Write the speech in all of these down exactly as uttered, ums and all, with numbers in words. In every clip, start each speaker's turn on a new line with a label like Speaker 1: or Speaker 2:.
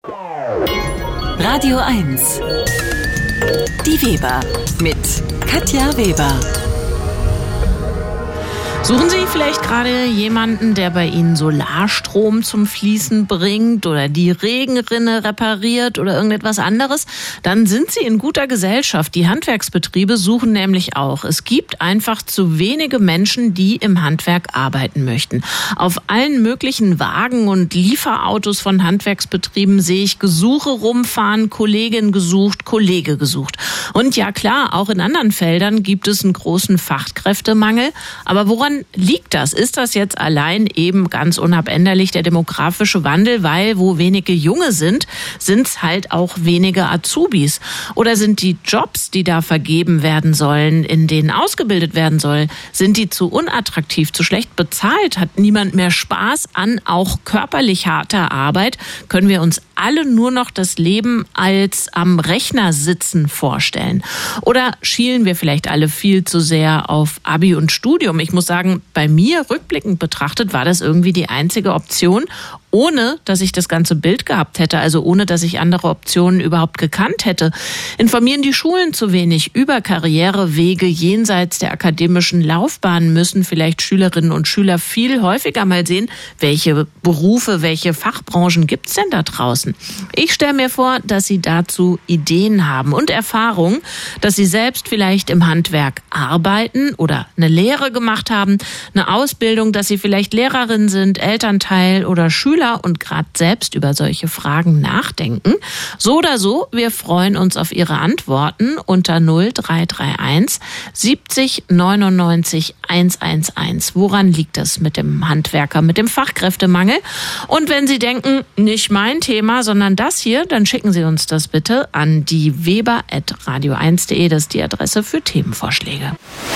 Speaker 1: Radio eins. Die Weber mit Katja Weber.
Speaker 2: Suchen Sie vielleicht gerade jemanden, der bei Ihnen Solarstrom zum Fließen bringt oder die Regenrinne repariert oder irgendetwas anderes? Dann sind Sie in guter Gesellschaft. Die Handwerksbetriebe suchen nämlich auch. Es gibt einfach zu wenige Menschen, die im Handwerk arbeiten möchten. Auf allen möglichen Wagen und Lieferautos von Handwerksbetrieben sehe ich Gesuche rumfahren, Kollegin gesucht, Kollege gesucht. Und ja klar, auch in anderen Feldern gibt es einen großen Fachkräftemangel. Aber woran liegt das? Ist das jetzt allein eben ganz unabänderlich der demografische Wandel, weil wo wenige Junge sind, sind es halt auch wenige Azubis? Oder sind die Jobs, die da vergeben werden sollen, in denen ausgebildet werden soll, sind die zu unattraktiv, zu schlecht bezahlt? Hat niemand mehr Spaß an auch körperlich harter Arbeit? Können wir uns alle nur noch das Leben als am Rechner sitzen vorstellen? Oder schielen wir vielleicht alle viel zu sehr auf Abi und Studium? Ich muss sagen, bei mir rückblickend betrachtet war das irgendwie die einzige Option, ohne dass ich das ganze Bild gehabt hätte, also ohne dass ich andere Optionen überhaupt gekannt hätte. Informieren die Schulen zu wenig über Karrierewege jenseits der akademischen Laufbahn? Müssen vielleicht Schülerinnen und Schüler viel häufiger mal sehen, welche Berufe, welche Fachbranchen gibt's denn da draußen? Ich stelle mir vor, dass Sie dazu Ideen haben und Erfahrung, dass Sie selbst vielleicht im Handwerk arbeiten oder eine Lehre gemacht haben, eine Ausbildung, dass Sie vielleicht Lehrerin sind, Elternteil oder Schüler und gerade selbst über solche Fragen nachdenken. So oder so, wir freuen uns auf Ihre Antworten unter null drei drei eins siebzig neunundneunzig hundertundeins. Woran liegt das mit dem Handwerker, mit dem Fachkräftemangel? Und wenn Sie denken, nicht mein Thema, sondern das hier, dann schicken Sie uns das bitte an die weber at radio eins punkt de. Das ist die Adresse für Themenvorschläge.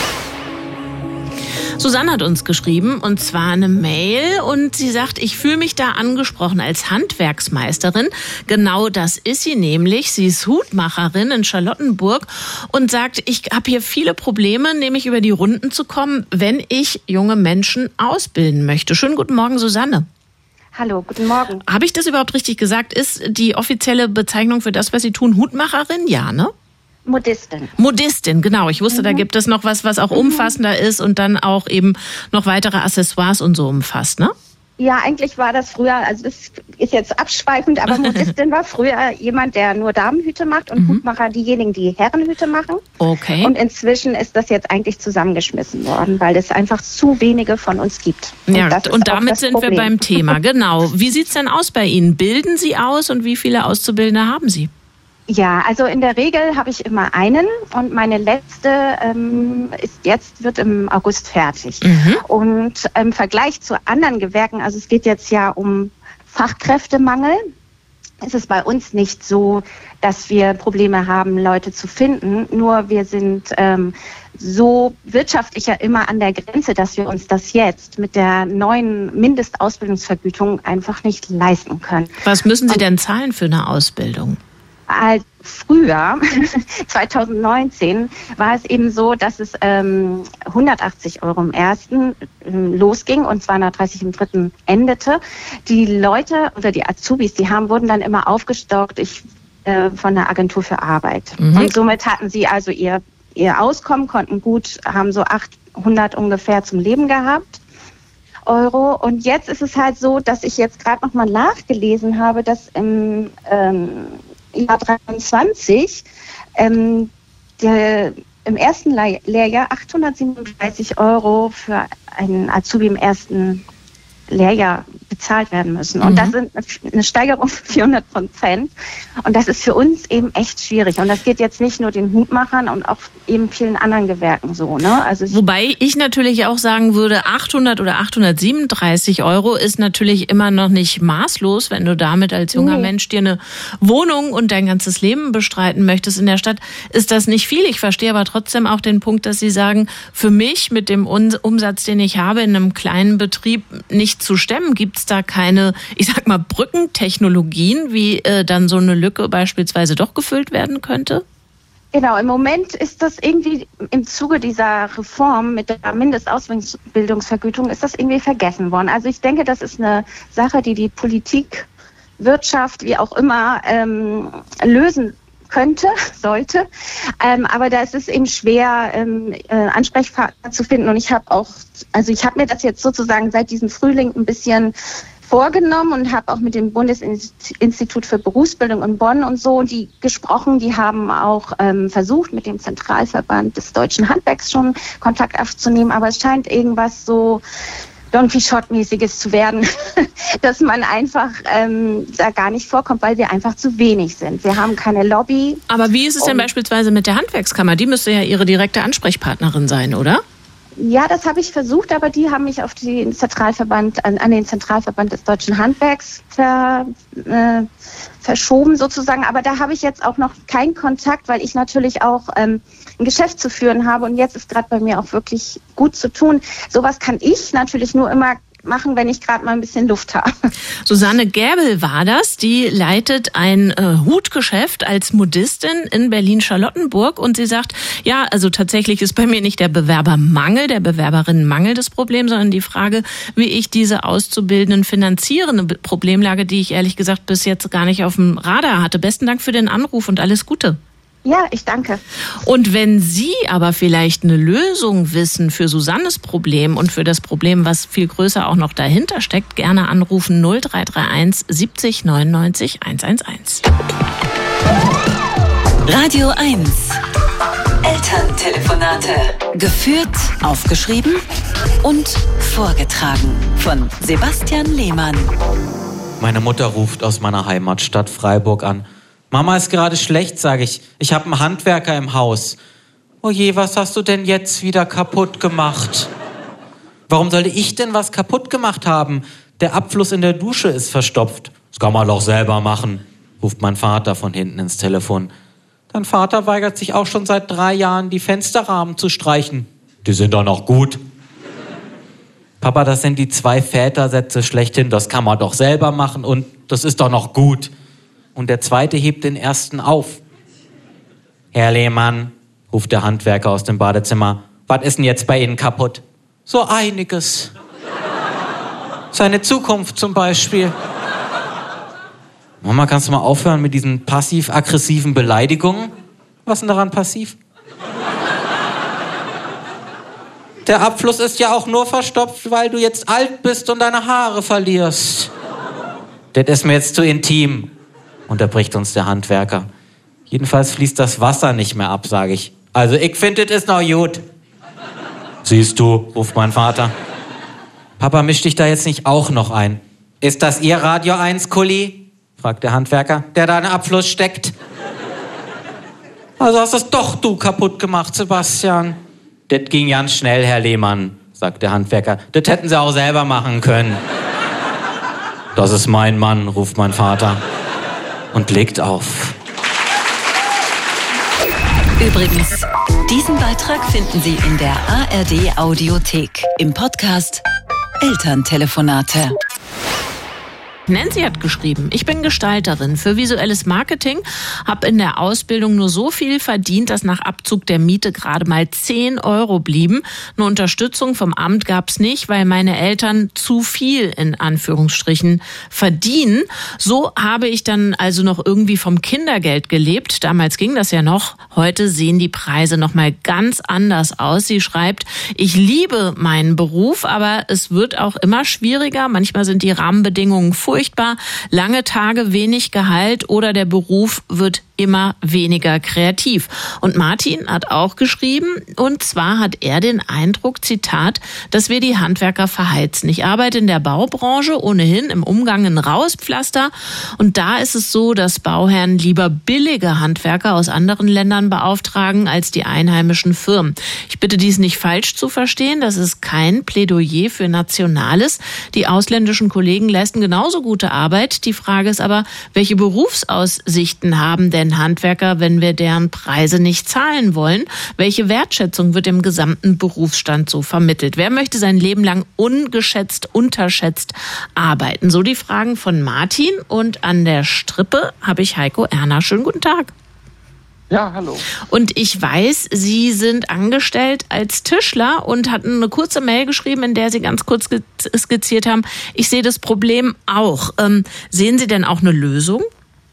Speaker 2: Susanne hat uns geschrieben, und zwar eine Mail, und sie sagt, ich fühle mich da angesprochen als Handwerksmeisterin. Genau das ist sie nämlich. Sie ist Hutmacherin in Charlottenburg und sagt, ich habe hier viele Probleme, nämlich über die Runden zu kommen, wenn ich junge Menschen ausbilden möchte. Schönen guten Morgen, Susanne.
Speaker 3: Hallo, guten Morgen.
Speaker 2: Habe ich das überhaupt richtig gesagt? Ist die offizielle Bezeichnung für das, was Sie tun, Hutmacherin? Ja, ne?
Speaker 3: Modistin.
Speaker 2: Modistin, genau. Ich wusste, mhm. da gibt es noch was, was auch mhm. umfassender ist und dann auch eben noch weitere Accessoires und so umfasst, ne?
Speaker 3: Ja, eigentlich war das früher, also das ist jetzt abschweifend, aber Modistin war früher jemand, der nur Damenhüte macht und mhm. Hutmacher diejenigen, die Herrenhüte machen.
Speaker 2: Okay.
Speaker 3: Und inzwischen ist das jetzt eigentlich zusammengeschmissen worden, weil es einfach zu wenige von uns gibt.
Speaker 2: Und ja, und damit sind Problem. wir beim Thema, genau. Wie sieht's denn aus bei Ihnen? Bilden Sie aus und wie viele Auszubildende haben Sie?
Speaker 3: Ja, also in der Regel habe ich immer einen und meine letzte ähm, ist jetzt, wird im August fertig. Mhm. Und im Vergleich zu anderen Gewerken, also es geht jetzt ja um Fachkräftemangel, ist es bei uns nicht so, dass wir Probleme haben, Leute zu finden. Nur wir sind ähm, so wirtschaftlich ja immer an der Grenze, dass wir uns das jetzt mit der neuen Mindestausbildungsvergütung einfach nicht leisten können.
Speaker 2: Was müssen Sie denn zahlen für eine Ausbildung?
Speaker 3: Als früher, zwanzig neunzehn, war es eben so, dass es ähm, hundertachtzig Euro im ersten ähm, losging und zweihundertdreißig im dritten endete. Die Leute oder die Azubis, die haben, wurden dann immer aufgestockt ich, äh, von der Agentur für Arbeit. Mhm. Und somit hatten sie also ihr, ihr Auskommen, konnten gut, haben so achthundert ungefähr zum Leben gehabt. Euro. Und jetzt ist es halt so, dass ich jetzt gerade nochmal nachgelesen habe, dass im ähm, Jahr dreiundzwanzig ähm, der, im ersten Lehrjahr achthundertsiebenunddreißig Euro für einen Azubi im ersten Lehrjahr bezahlt werden müssen. Und mhm. das sind eine Steigerung von vierhundert Prozent. Und das ist für uns eben echt schwierig. Und das geht jetzt nicht nur den Hutmachern und auch eben vielen anderen Gewerken so. Ne? Also
Speaker 2: Wobei ich natürlich auch sagen würde, achthundert oder achthundertsiebenunddreißig Euro ist natürlich immer noch nicht maßlos, wenn du damit als junger nee. Mensch dir eine Wohnung und dein ganzes Leben bestreiten möchtest in der Stadt, ist das nicht viel. Ich verstehe aber trotzdem auch den Punkt, dass Sie sagen, für mich mit dem Umsatz, den ich habe, in einem kleinen Betrieb nicht zu stemmen. Gibt es da keine, ich sag mal, Brückentechnologien, wie äh, dann so eine Lücke beispielsweise doch gefüllt werden könnte?
Speaker 3: Genau, im Moment ist das irgendwie im Zuge dieser Reform mit der Mindestausbildungsvergütung ist das irgendwie vergessen worden. Also ich denke, das ist eine Sache, die die Politik Wirtschaft, wie auch immer, ähm, lösen könnte, sollte. Ähm, aber da ist es eben schwer, ähm, äh, Ansprechpartner zu finden. Und ich habe auch, also ich habe mir das jetzt sozusagen seit diesem Frühling ein bisschen vorgenommen und habe auch mit dem Bundesinstitut für Berufsbildung in Bonn und so die gesprochen. Die haben auch ähm, versucht, mit dem Zentralverband des Deutschen Handwerks schon Kontakt aufzunehmen. Aber es scheint irgendwas so Don Quixote-mäßiges zu werden, dass man einfach ähm, da gar nicht vorkommt, weil wir einfach zu wenig sind. Wir haben keine Lobby.
Speaker 2: Aber wie ist es denn beispielsweise mit der Handwerkskammer? Die müsste ja Ihre direkte Ansprechpartnerin sein, oder?
Speaker 3: Ja, das habe ich versucht, aber die haben mich auf den Zentralverband, an, an den Zentralverband des Deutschen Handwerks ver, äh, verschoben sozusagen. Aber da habe ich jetzt auch noch keinen Kontakt, weil ich natürlich auch ähm, ein Geschäft zu führen habe und jetzt ist gerade bei mir auch wirklich gut zu tun. Sowas kann ich natürlich nur immer machen, wenn ich gerade mal ein bisschen Luft habe.
Speaker 2: Susanne Gäbel war das, die leitet ein äh, Hutgeschäft als Modistin in Berlin-Charlottenburg und sie sagt, ja, also tatsächlich ist bei mir nicht der Bewerbermangel, der Bewerberinnenmangel das Problem, sondern die Frage, wie ich diese Auszubildenden finanziere, eine Problemlage, die ich ehrlich gesagt bis jetzt gar nicht auf dem Radar hatte. Besten Dank für den Anruf und alles Gute.
Speaker 3: Ja, ich danke.
Speaker 2: Und wenn Sie aber vielleicht eine Lösung wissen für Susannes Problem und für das Problem, was viel größer auch noch dahinter steckt, gerne anrufen null drei drei eins siebzig neunundneunzig hundertelf.
Speaker 1: Radio eins. Elterntelefonate. Geführt, aufgeschrieben und vorgetragen von Sebastian Lehmann.
Speaker 4: Meine Mutter ruft aus meiner Heimatstadt Freiburg an. Mama ist gerade schlecht, sage ich. Ich habe einen Handwerker im Haus. Oh je, was hast du denn jetzt wieder kaputt gemacht? Warum sollte ich denn was kaputt gemacht haben? Der Abfluss in der Dusche ist verstopft. Das kann man doch selber machen, ruft mein Vater von hinten ins Telefon. Dein Vater weigert sich auch schon seit drei Jahren, die Fensterrahmen zu streichen. Die sind doch noch gut. Papa, das sind die zwei Vätersätze schlechthin. Das kann man doch selber machen und das ist doch noch gut. Und der zweite hebt den ersten auf. Herr Lehmann, ruft der Handwerker aus dem Badezimmer, was ist denn jetzt bei Ihnen kaputt? So einiges. Seine Zukunft zum Beispiel. Mama, kannst du mal aufhören mit diesen passiv-aggressiven Beleidigungen? Was ist denn daran passiv? Der Abfluss ist ja auch nur verstopft, weil du jetzt alt bist und deine Haare verlierst. Das ist mir jetzt zu intim, unterbricht uns der Handwerker. Jedenfalls fließt das Wasser nicht mehr ab, sage ich. Also ich finde, das ist noch gut. Siehst du, ruft mein Vater. Papa, misch dich da jetzt nicht auch noch ein. Ist das Ihr Radio eins Kuli? Fragt der Handwerker, der da in den Abfluss steckt. Also hast es doch du kaputt gemacht, Sebastian. Das ging ganz schnell, Herr Lehmann, sagt der Handwerker. Das hätten Sie auch selber machen können. Das ist mein Mann, ruft mein Vater und legt auf.
Speaker 1: Übrigens, diesen Beitrag finden Sie in der A R D Audiothek im Podcast Elterntelefonate.
Speaker 2: Nancy hat geschrieben, ich bin Gestalterin für visuelles Marketing, habe in der Ausbildung nur so viel verdient, dass nach Abzug der Miete gerade mal zehn Euro blieben. Eine Unterstützung vom Amt gab's nicht, weil meine Eltern zu viel in Anführungsstrichen verdienen. So habe ich dann also noch irgendwie vom Kindergeld gelebt. Damals ging das ja noch. Heute sehen die Preise noch mal ganz anders aus. Sie schreibt, ich liebe meinen Beruf, aber es wird auch immer schwieriger. Manchmal sind die Rahmenbedingungen furchtbar. Lange Tage, wenig Gehalt oder der Beruf wird immer weniger kreativ. Und Martin hat auch geschrieben, und zwar hat er den Eindruck, Zitat, dass wir die Handwerker verheizen. Ich arbeite in der Baubranche, ohnehin im Umgang ein raues Pflaster. Und da ist es so, dass Bauherren lieber billige Handwerker aus anderen Ländern beauftragen als die einheimischen Firmen. Ich bitte dies nicht falsch zu verstehen, das ist kein Plädoyer für Nationales. Die ausländischen Kollegen leisten genauso gute Arbeit. Die Frage ist aber, welche Berufsaussichten haben denn Handwerker, wenn wir deren Preise nicht zahlen wollen? Welche Wertschätzung wird im gesamten Berufsstand so vermittelt? Wer möchte sein Leben lang ungeschätzt, unterschätzt arbeiten? So die Fragen von Martin. Und an der Strippe habe ich Heiko Erner. Schönen guten Tag.
Speaker 5: Ja, hallo.
Speaker 2: Und ich weiß, Sie sind angestellt als Tischler und hatten eine kurze Mail geschrieben, in der Sie ganz kurz skizziert haben, ich sehe das Problem auch. Ähm, sehen Sie denn auch eine Lösung?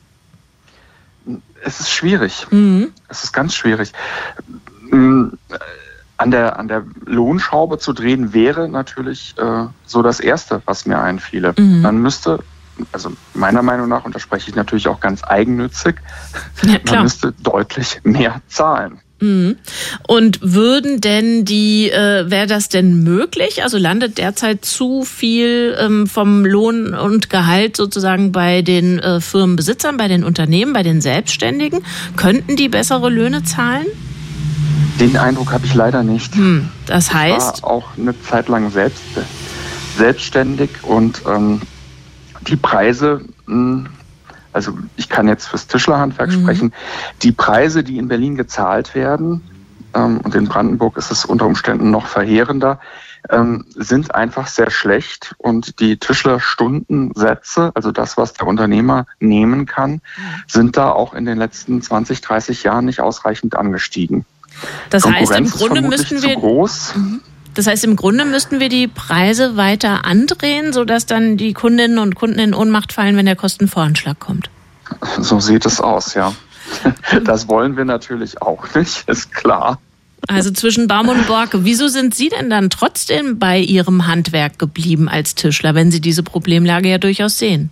Speaker 5: Es ist schwierig.
Speaker 2: Mhm.
Speaker 5: Es ist ganz schwierig. An der, an der Lohnschraube zu drehen wäre natürlich äh, so das Erste, was mir einfiele. Mhm. Man müsste, also meiner Meinung nach, und da spreche ich natürlich auch ganz eigennützig, ja, man müsste deutlich mehr zahlen.
Speaker 2: Mhm. Und würden denn die, äh, wäre das denn möglich? Also landet derzeit zu viel ähm, vom Lohn und Gehalt sozusagen bei den äh, Firmenbesitzern, bei den Unternehmen, bei den Selbstständigen? Könnten die bessere Löhne zahlen?
Speaker 5: Den Eindruck habe ich leider nicht.
Speaker 2: Hm, das heißt?
Speaker 5: Ich war auch eine Zeit lang selbst, selbstständig und ähm, die Preise, mh, also ich kann jetzt fürs Tischlerhandwerk mhm. sprechen, die Preise, die in Berlin gezahlt werden, ähm, und in Brandenburg ist es unter Umständen noch verheerender, ähm, sind einfach sehr schlecht und die Tischlerstundensätze, also das, was der Unternehmer nehmen kann, mhm. sind da auch in den letzten zwanzig, dreißig Jahren nicht ausreichend angestiegen.
Speaker 2: Das heißt, im Grunde müssten wir,
Speaker 5: groß.
Speaker 2: das heißt, im Grunde müssten wir die Preise weiter andrehen, sodass dann die Kundinnen und Kunden in Ohnmacht fallen, wenn der Kostenvoranschlag kommt.
Speaker 5: So sieht es aus, ja. Das wollen wir natürlich auch nicht, ist klar.
Speaker 2: Also zwischen Baum und Borke. Wieso sind Sie denn dann trotzdem bei Ihrem Handwerk geblieben als Tischler, wenn Sie diese Problemlage ja durchaus sehen?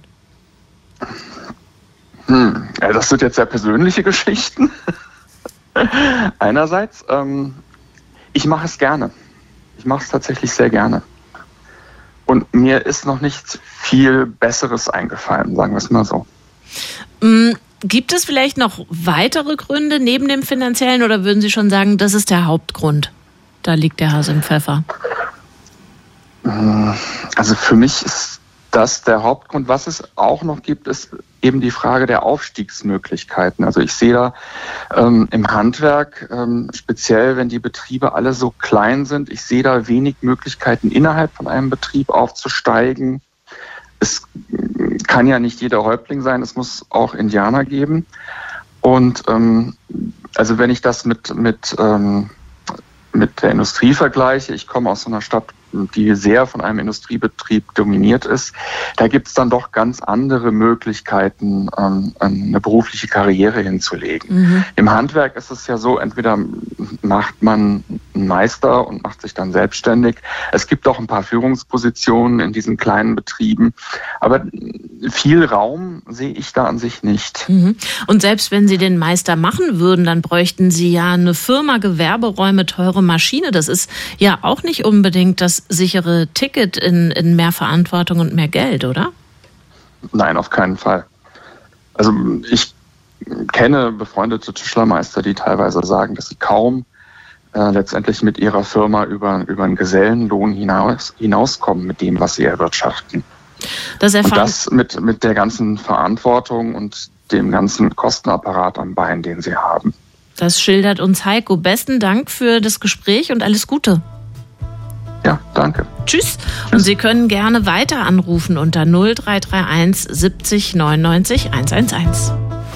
Speaker 5: Hm, ja, das sind jetzt sehr persönliche Geschichten. Einerseits, ähm, ich mache es gerne. Ich mache es tatsächlich sehr gerne. Und mir ist noch nicht viel Besseres eingefallen, sagen wir es mal so.
Speaker 2: Gibt es vielleicht noch weitere Gründe neben dem finanziellen oder würden Sie schon sagen, das ist der Hauptgrund? Da liegt der Hase im Pfeffer.
Speaker 5: Also für mich ist das der Hauptgrund. Was es auch noch gibt, ist eben die Frage der Aufstiegsmöglichkeiten. Also ich sehe da ähm, im Handwerk, ähm, speziell wenn die Betriebe alle so klein sind, ich sehe da wenig Möglichkeiten, innerhalb von einem Betrieb aufzusteigen. Es kann ja nicht jeder Häuptling sein, es muss auch Indianer geben. Und ähm, also wenn ich das mit, mit, ähm, mit der Industrie vergleiche, ich komme aus so einer Stadt, die sehr von einem Industriebetrieb dominiert ist, da gibt es dann doch ganz andere Möglichkeiten, ähm, eine berufliche Karriere hinzulegen. Mhm. Im Handwerk ist es ja so, entweder macht man einen Meister und macht sich dann selbstständig. Es gibt auch ein paar Führungspositionen in diesen kleinen Betrieben, aber viel Raum sehe ich da an sich nicht.
Speaker 2: Mhm. Und selbst wenn Sie den Meister machen würden, dann bräuchten Sie ja eine Firma, Gewerberäume, teure Maschine. Das ist ja auch nicht unbedingt das sichere Ticket in, in mehr Verantwortung und mehr Geld, oder?
Speaker 5: Nein, auf keinen Fall. Also ich kenne befreundete Tischlermeister, die teilweise sagen, dass sie kaum äh, letztendlich mit ihrer Firma über, über einen Gesellenlohn hinaus, hinauskommen mit dem, was sie erwirtschaften. Das und das mit, mit der ganzen Verantwortung und dem ganzen Kostenapparat am Bein, den sie haben.
Speaker 2: Das schildert uns Heiko. Besten Dank für das Gespräch und alles Gute.
Speaker 5: Ja, danke.
Speaker 2: Tschüss. Und Sie können gerne weiter anrufen unter null drei drei eins siebzig neunundneunzig hundertelf.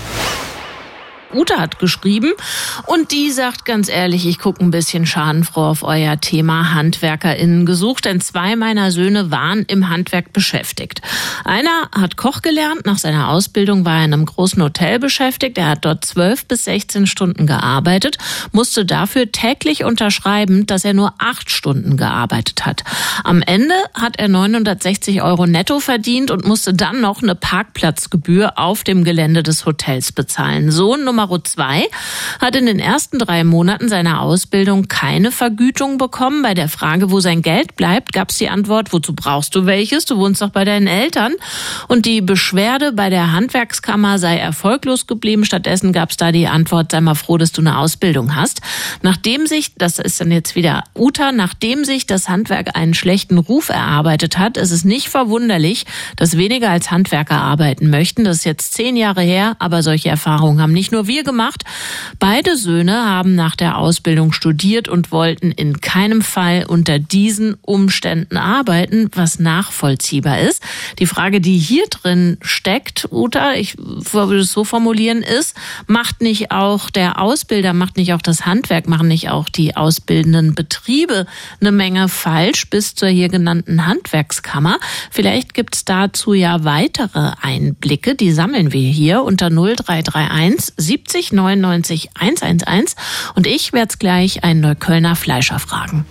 Speaker 2: Ute hat geschrieben und die sagt ganz ehrlich, ich gucke ein bisschen schadenfroh auf euer Thema HandwerkerInnen gesucht, denn zwei meiner Söhne waren im Handwerk beschäftigt. Einer hat Koch gelernt, nach seiner Ausbildung war er in einem großen Hotel beschäftigt, er hat dort zwölf bis sechzehn Stunden gearbeitet, musste dafür täglich unterschreiben, dass er nur acht Stunden gearbeitet hat. Am Ende hat er neunhundertsechzig Euro netto verdient und musste dann noch eine Parkplatzgebühr auf dem Gelände des Hotels bezahlen. Sohn Nummer zwei hat in den ersten drei Monaten seiner Ausbildung keine Vergütung bekommen. Bei der Frage, wo sein Geld bleibt, gab es die Antwort, wozu brauchst du welches? Du wohnst doch bei deinen Eltern. Und die Beschwerde bei der Handwerkskammer sei erfolglos geblieben. Stattdessen gab es da die Antwort, sei mal froh, dass du eine Ausbildung hast. Nachdem sich, das ist dann jetzt wieder Uta, nachdem sich das Handwerk einen schlechten Ruf erarbeitet hat, ist es nicht verwunderlich, dass weniger als Handwerker arbeiten möchten. Das ist jetzt zehn Jahre her, aber solche Erfahrungen haben nicht nur wir wir gemacht. Beide Söhne haben nach der Ausbildung studiert und wollten in keinem Fall unter diesen Umständen arbeiten, was nachvollziehbar ist. Die Frage, die hier drin steckt, Uta, ich würde es so formulieren, ist, macht nicht auch der Ausbilder, macht nicht auch das Handwerk, machen nicht auch die ausbildenden Betriebe eine Menge falsch bis zur hier genannten Handwerkskammer? Vielleicht gibt es dazu ja weitere Einblicke, die sammeln wir hier unter null drei drei eins siebzig neunundneunzig hundertelf und ich werde gleich einen Neuköllner Fleischer fragen.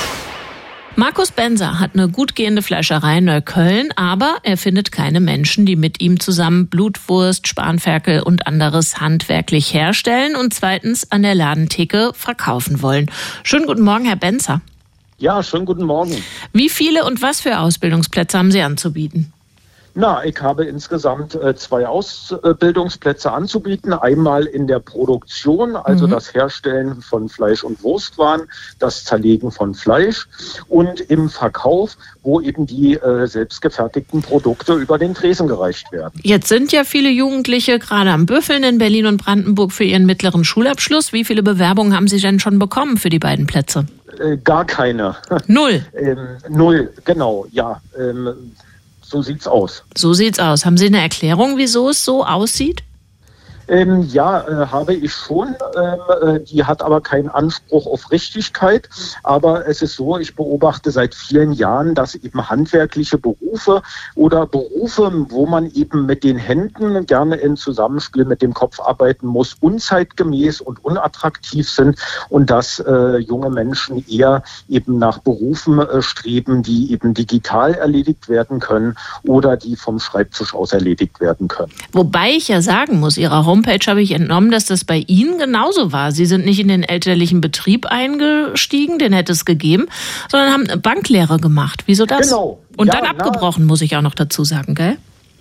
Speaker 2: Markus Benser hat eine gut gehende Fleischerei in Neukölln, aber er findet keine Menschen, die mit ihm zusammen Blutwurst, Spanferkel und anderes handwerklich herstellen und zweitens an der Ladentheke verkaufen wollen. Schönen guten Morgen, Herr Benser.
Speaker 6: Ja, schönen guten Morgen.
Speaker 2: Wie viele und was für Ausbildungsplätze haben Sie anzubieten?
Speaker 6: Na, ich habe insgesamt äh, zwei Ausbildungsplätze anzubieten. Einmal in der Produktion, also mhm. das Herstellen von Fleisch- und Wurstwaren, das Zerlegen von Fleisch und im Verkauf, wo eben die äh, selbstgefertigten Produkte über den Tresen gereicht werden.
Speaker 2: Jetzt sind ja viele Jugendliche gerade am Büffeln in Berlin und Brandenburg für ihren mittleren Schulabschluss. Wie viele Bewerbungen haben Sie denn schon bekommen für die beiden Plätze?
Speaker 6: Äh, gar keine.
Speaker 2: Null?
Speaker 6: ähm, null, genau, ja. Ähm, So sieht's aus.
Speaker 2: So sieht's aus. Haben Sie eine Erklärung, wieso es so aussieht?
Speaker 6: Ähm, ja, äh, habe ich schon. Ähm, äh, die hat aber keinen Anspruch auf Richtigkeit. Aber es ist so, ich beobachte seit vielen Jahren, dass eben handwerkliche Berufe oder Berufe, wo man eben mit den Händen gerne in Zusammenspiel mit dem Kopf arbeiten muss, unzeitgemäß und unattraktiv sind und dass äh, junge Menschen eher eben nach Berufen äh, streben, die eben digital erledigt werden können oder die vom Schreibtisch aus erledigt werden können.
Speaker 2: Wobei ich ja sagen muss, Ihrer Homepage habe ich entnommen, dass das bei Ihnen genauso war. Sie sind nicht in den elterlichen Betrieb eingestiegen, den hätte es gegeben, sondern haben eine Banklehre gemacht. Wieso das?
Speaker 6: Genau.
Speaker 2: Und
Speaker 6: ja,
Speaker 2: dann abgebrochen,
Speaker 6: na,
Speaker 2: muss ich auch noch dazu sagen, gell?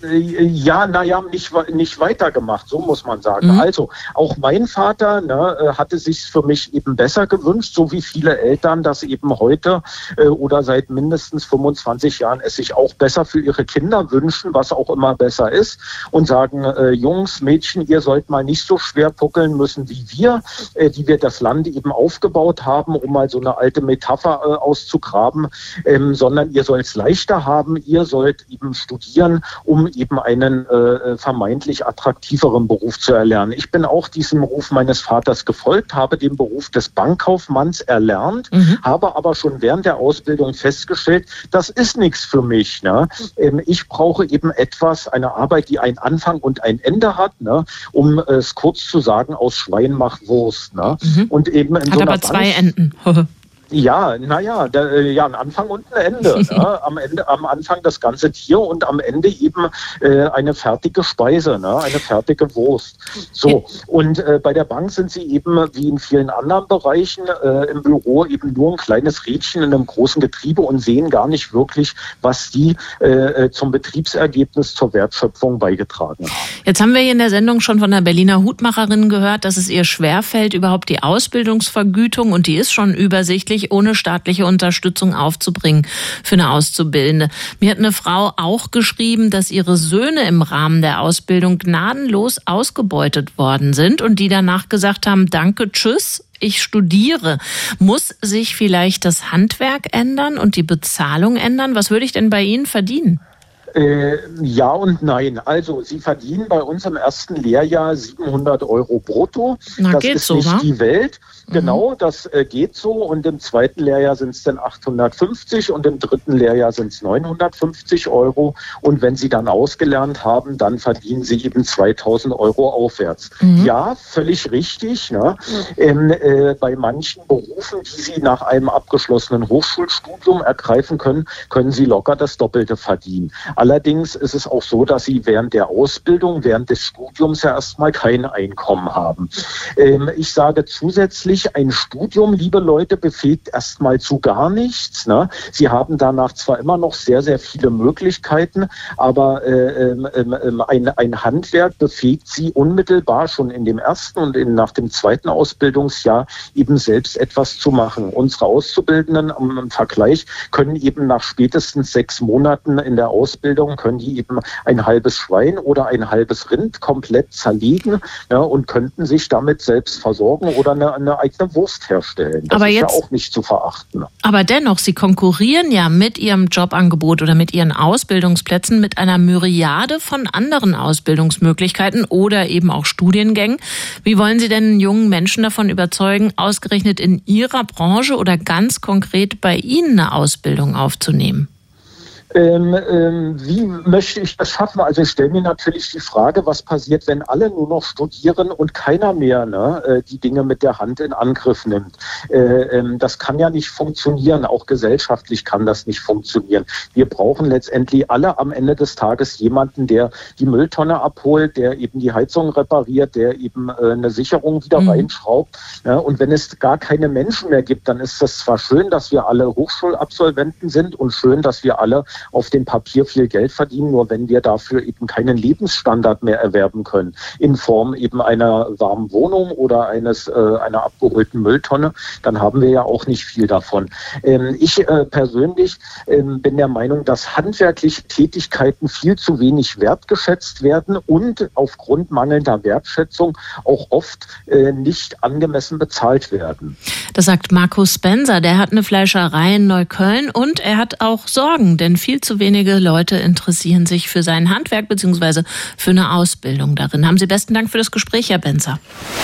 Speaker 6: Ja, naja, nicht, nicht weitergemacht, so muss man sagen. Mhm. Also, auch mein Vater ne, hatte sich für mich eben besser gewünscht, so wie viele Eltern das eben heute äh, oder seit mindestens fünfundzwanzig Jahren es sich auch besser für ihre Kinder wünschen, was auch immer besser ist und sagen, äh, Jungs, Mädchen, ihr sollt mal nicht so schwer puckeln müssen wie wir, äh, die wir das Land eben aufgebaut haben, um mal so eine alte Metapher äh, auszugraben, ähm, sondern ihr sollt es leichter haben, ihr sollt eben studieren, um eben einen äh, vermeintlich attraktiveren Beruf zu erlernen. Ich bin auch diesem Ruf meines Vaters gefolgt, habe den Beruf des Bankkaufmanns erlernt, mhm. habe aber schon während der Ausbildung festgestellt, das ist nichts für mich. Ne? Ähm, ich brauche eben etwas, eine Arbeit, die einen Anfang und ein Ende hat, ne? Um es kurz zu sagen, aus Schwein macht Wurst. Ne? Mhm. Und eben in
Speaker 2: hat
Speaker 6: so einer
Speaker 2: aber zwei
Speaker 6: Bank-
Speaker 2: Enden.
Speaker 6: Ja, naja, ja, ein Anfang und ein Ende. Ne? Am Ende, am Anfang das ganze Tier und am Ende eben äh, eine fertige Speise, ne? Eine fertige Wurst. So, und äh, bei der Bank sind sie eben wie in vielen anderen Bereichen äh, im Büro eben nur ein kleines Rädchen in einem großen Getriebe und sehen gar nicht wirklich, was die äh, zum Betriebsergebnis, zur Wertschöpfung beigetragen haben.
Speaker 2: Jetzt haben wir hier in der Sendung schon von der Berliner Hutmacherin gehört, dass es ihr schwerfällt, überhaupt die Ausbildungsvergütung, und die ist schon übersichtlich, ohne staatliche Unterstützung aufzubringen für eine Auszubildende. Mir hat eine Frau auch geschrieben, dass ihre Söhne im Rahmen der Ausbildung gnadenlos ausgebeutet worden sind und die danach gesagt haben, danke, tschüss, ich studiere. Muss sich vielleicht das Handwerk ändern und die Bezahlung ändern? Was würde ich denn bei Ihnen verdienen?
Speaker 6: Äh, ja und nein. Also Sie verdienen bei uns im ersten Lehrjahr siebenhundert Euro brutto.
Speaker 2: Na,
Speaker 6: das
Speaker 2: geht
Speaker 6: ist
Speaker 2: so,
Speaker 6: nicht
Speaker 2: wa?
Speaker 6: die Welt.
Speaker 2: Mhm.
Speaker 6: Genau, das äh, geht so. Und im zweiten Lehrjahr sind es dann achthundertfünfzig und im dritten Lehrjahr sind es neunhundertfünfzig Euro. Und wenn Sie dann ausgelernt haben, dann verdienen Sie eben zweitausend Euro aufwärts. Mhm. Ja, völlig richtig. Ne? Ähm, äh, bei manchen Berufen, die Sie nach einem abgeschlossenen Hochschulstudium ergreifen können, können Sie locker das Doppelte verdienen. Allerdings ist es auch so, dass sie während der Ausbildung, während des Studiums ja erstmal kein Einkommen haben. Ähm, ich sage zusätzlich, ein Studium, liebe Leute, befähigt erstmal zu gar nichts. Ne? Sie haben danach zwar immer noch sehr, sehr viele Möglichkeiten, aber äh, äh, ein, ein Handwerk befähigt sie unmittelbar schon in dem ersten und in, nach dem zweiten Ausbildungsjahr eben selbst etwas zu machen. Unsere Auszubildenden im Vergleich können eben nach spätestens sechs Monaten in der Ausbildung Ausbildung können die eben ein halbes Schwein oder ein halbes Rind komplett zerlegen, ja, und könnten sich damit selbst versorgen oder eine, eine eigene Wurst herstellen. Das
Speaker 2: aber
Speaker 6: ist
Speaker 2: jetzt,
Speaker 6: ja auch nicht zu verachten.
Speaker 2: Aber dennoch, Sie konkurrieren ja mit Ihrem Jobangebot oder mit Ihren Ausbildungsplätzen mit einer Myriade von anderen Ausbildungsmöglichkeiten oder eben auch Studiengängen. Wie wollen Sie denn jungen Menschen davon überzeugen, ausgerechnet in Ihrer Branche oder ganz konkret bei Ihnen eine Ausbildung aufzunehmen?
Speaker 6: Ähm, ähm, wie möchte ich das schaffen? Also ich stelle mir natürlich die Frage, was passiert, wenn alle nur noch studieren und keiner mehr ne, die Dinge mit der Hand in Angriff nimmt. Äh, ähm, das kann ja nicht funktionieren, auch gesellschaftlich kann das nicht funktionieren. Wir brauchen letztendlich alle am Ende des Tages jemanden, der die Mülltonne abholt, der eben die Heizung repariert, der eben äh, eine Sicherung wieder mhm. reinschraubt. Ja, und wenn es gar keine Menschen mehr gibt, dann ist das zwar schön, dass wir alle Hochschulabsolventen sind und schön, dass wir alle auf dem Papier viel Geld verdienen, nur wenn wir dafür eben keinen Lebensstandard mehr erwerben können, in Form eben einer warmen Wohnung oder eines äh, einer abgeholten Mülltonne, dann haben wir ja auch nicht viel davon. Ähm, ich äh, persönlich ähm, bin der Meinung, dass handwerkliche Tätigkeiten viel zu wenig wertgeschätzt werden und aufgrund mangelnder Wertschätzung auch oft äh, nicht angemessen bezahlt werden.
Speaker 2: Das sagt Markus Spencer, der hat eine Fleischerei in Neukölln und er hat auch Sorgen, denn viel zu wenige Leute interessieren sich für sein Handwerk bzw. für eine Ausbildung darin. Haben Sie besten Dank für das Gespräch, Herr Benzer.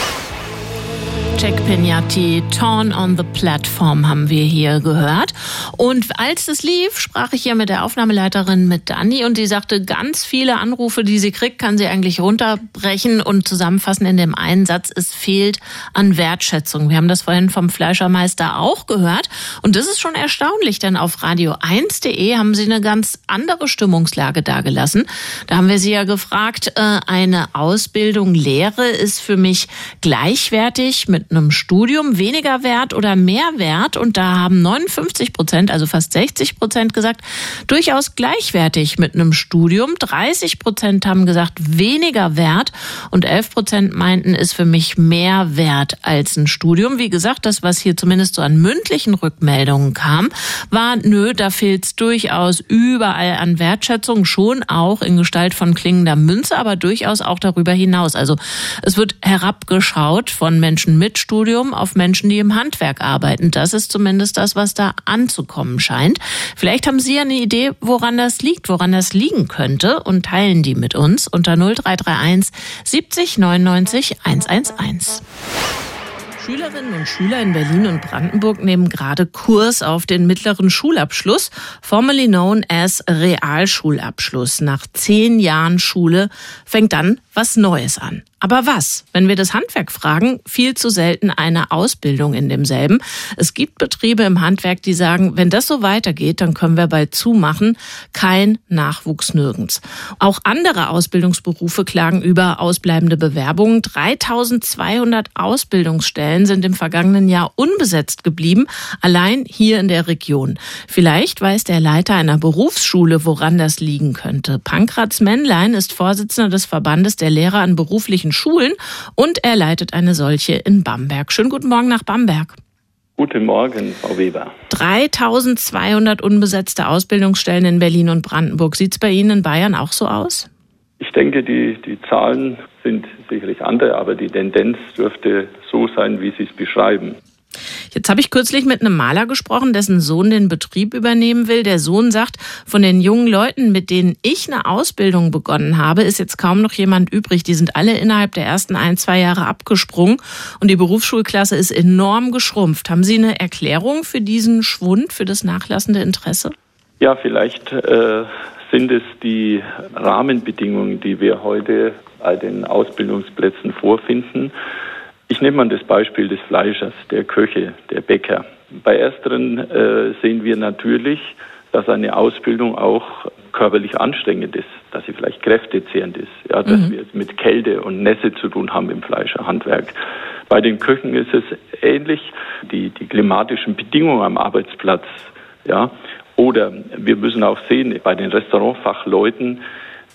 Speaker 2: Jack Pignatti, Torn on the Platform haben wir hier gehört. Und als das lief, sprach ich hier mit der Aufnahmeleiterin, mit Dani, und die sagte, ganz viele Anrufe, die sie kriegt, kann sie eigentlich runterbrechen und zusammenfassen in dem einen Satz: Es fehlt an Wertschätzung. Wir haben das vorhin vom Fleischermeister auch gehört. Und das ist schon erstaunlich, denn auf radio eins punkt de haben sie eine ganz andere Stimmungslage dargelassen. Da haben wir sie ja gefragt, eine Ausbildung, Lehre ist für mich gleichwertig mit einem Studium, weniger wert oder mehr wert? Und da haben neunundfünfzig Prozent, also fast sechzig Prozent gesagt, durchaus gleichwertig mit einem Studium. dreißig Prozent haben gesagt, weniger wert, und elf Prozent meinten, ist für mich mehr wert als ein Studium. Wie gesagt, das, was hier zumindest so an mündlichen Rückmeldungen kam, war, nö, da fehlt es durchaus überall an Wertschätzung, schon auch in Gestalt von klingender Münze, aber durchaus auch darüber hinaus. Also es wird herabgeschaut von Menschen mit Studium auf Menschen, die im Handwerk arbeiten. Das ist zumindest das, was da anzukommen scheint. Vielleicht haben Sie eine Idee, woran das liegt, woran das liegen könnte, und teilen die mit uns unter null drei drei eins siebzig neunundneunzig hundertundzehn. Schülerinnen und Schüler in Berlin und Brandenburg nehmen gerade Kurs auf den mittleren Schulabschluss, formerly known as Realschulabschluss. Nach zehn Jahren Schule fängt dann was Neues an. Aber was? Wenn wir das Handwerk fragen, viel zu selten eine Ausbildung in demselben. Es gibt Betriebe im Handwerk, die sagen, wenn das so weitergeht, dann können wir bald zumachen. Kein Nachwuchs nirgends. Auch andere Ausbildungsberufe klagen über ausbleibende Bewerbungen. dreitausendzweihundert Ausbildungsstellen sind im vergangenen Jahr unbesetzt geblieben, allein hier in der Region. Vielleicht weiß der Leiter einer Berufsschule, woran das liegen könnte. Pankratz Männlein ist Vorsitzender des Verbandes der Lehrer an beruflichen Schulen und er leitet eine solche in Bamberg. Schönen guten Morgen nach Bamberg.
Speaker 7: Guten Morgen, Frau Weber.
Speaker 2: dreitausendzweihundert unbesetzte Ausbildungsstellen in Berlin und Brandenburg. Sieht es bei Ihnen in Bayern auch so aus?
Speaker 7: Ich denke, die, die Zahlen sind sicherlich andere, aber die Tendenz dürfte so sein, wie Sie es beschreiben.
Speaker 2: Jetzt habe ich kürzlich mit einem Maler gesprochen, dessen Sohn den Betrieb übernehmen will. Der Sohn sagt, von den jungen Leuten, mit denen ich eine Ausbildung begonnen habe, ist jetzt kaum noch jemand übrig. Die sind alle innerhalb der ersten ein, zwei Jahre abgesprungen und die Berufsschulklasse ist enorm geschrumpft. Haben Sie eine Erklärung für diesen Schwund, für das nachlassende Interesse?
Speaker 7: Ja, vielleicht äh, sind es die Rahmenbedingungen, die wir heute bei den Ausbildungsplätzen vorfinden. Ich nehme mal das Beispiel des Fleischers, der Köche, der Bäcker. Bei ersteren äh, sehen wir natürlich, dass eine Ausbildung auch körperlich anstrengend ist, dass sie vielleicht kräftezehrend ist, ja, dass mhm. wir es mit Kälte und Nässe zu tun haben im Fleischerhandwerk. Bei den Köchen ist es ähnlich, die, die klimatischen Bedingungen am Arbeitsplatz, ja. Oder wir müssen auch sehen, bei den Restaurantfachleuten,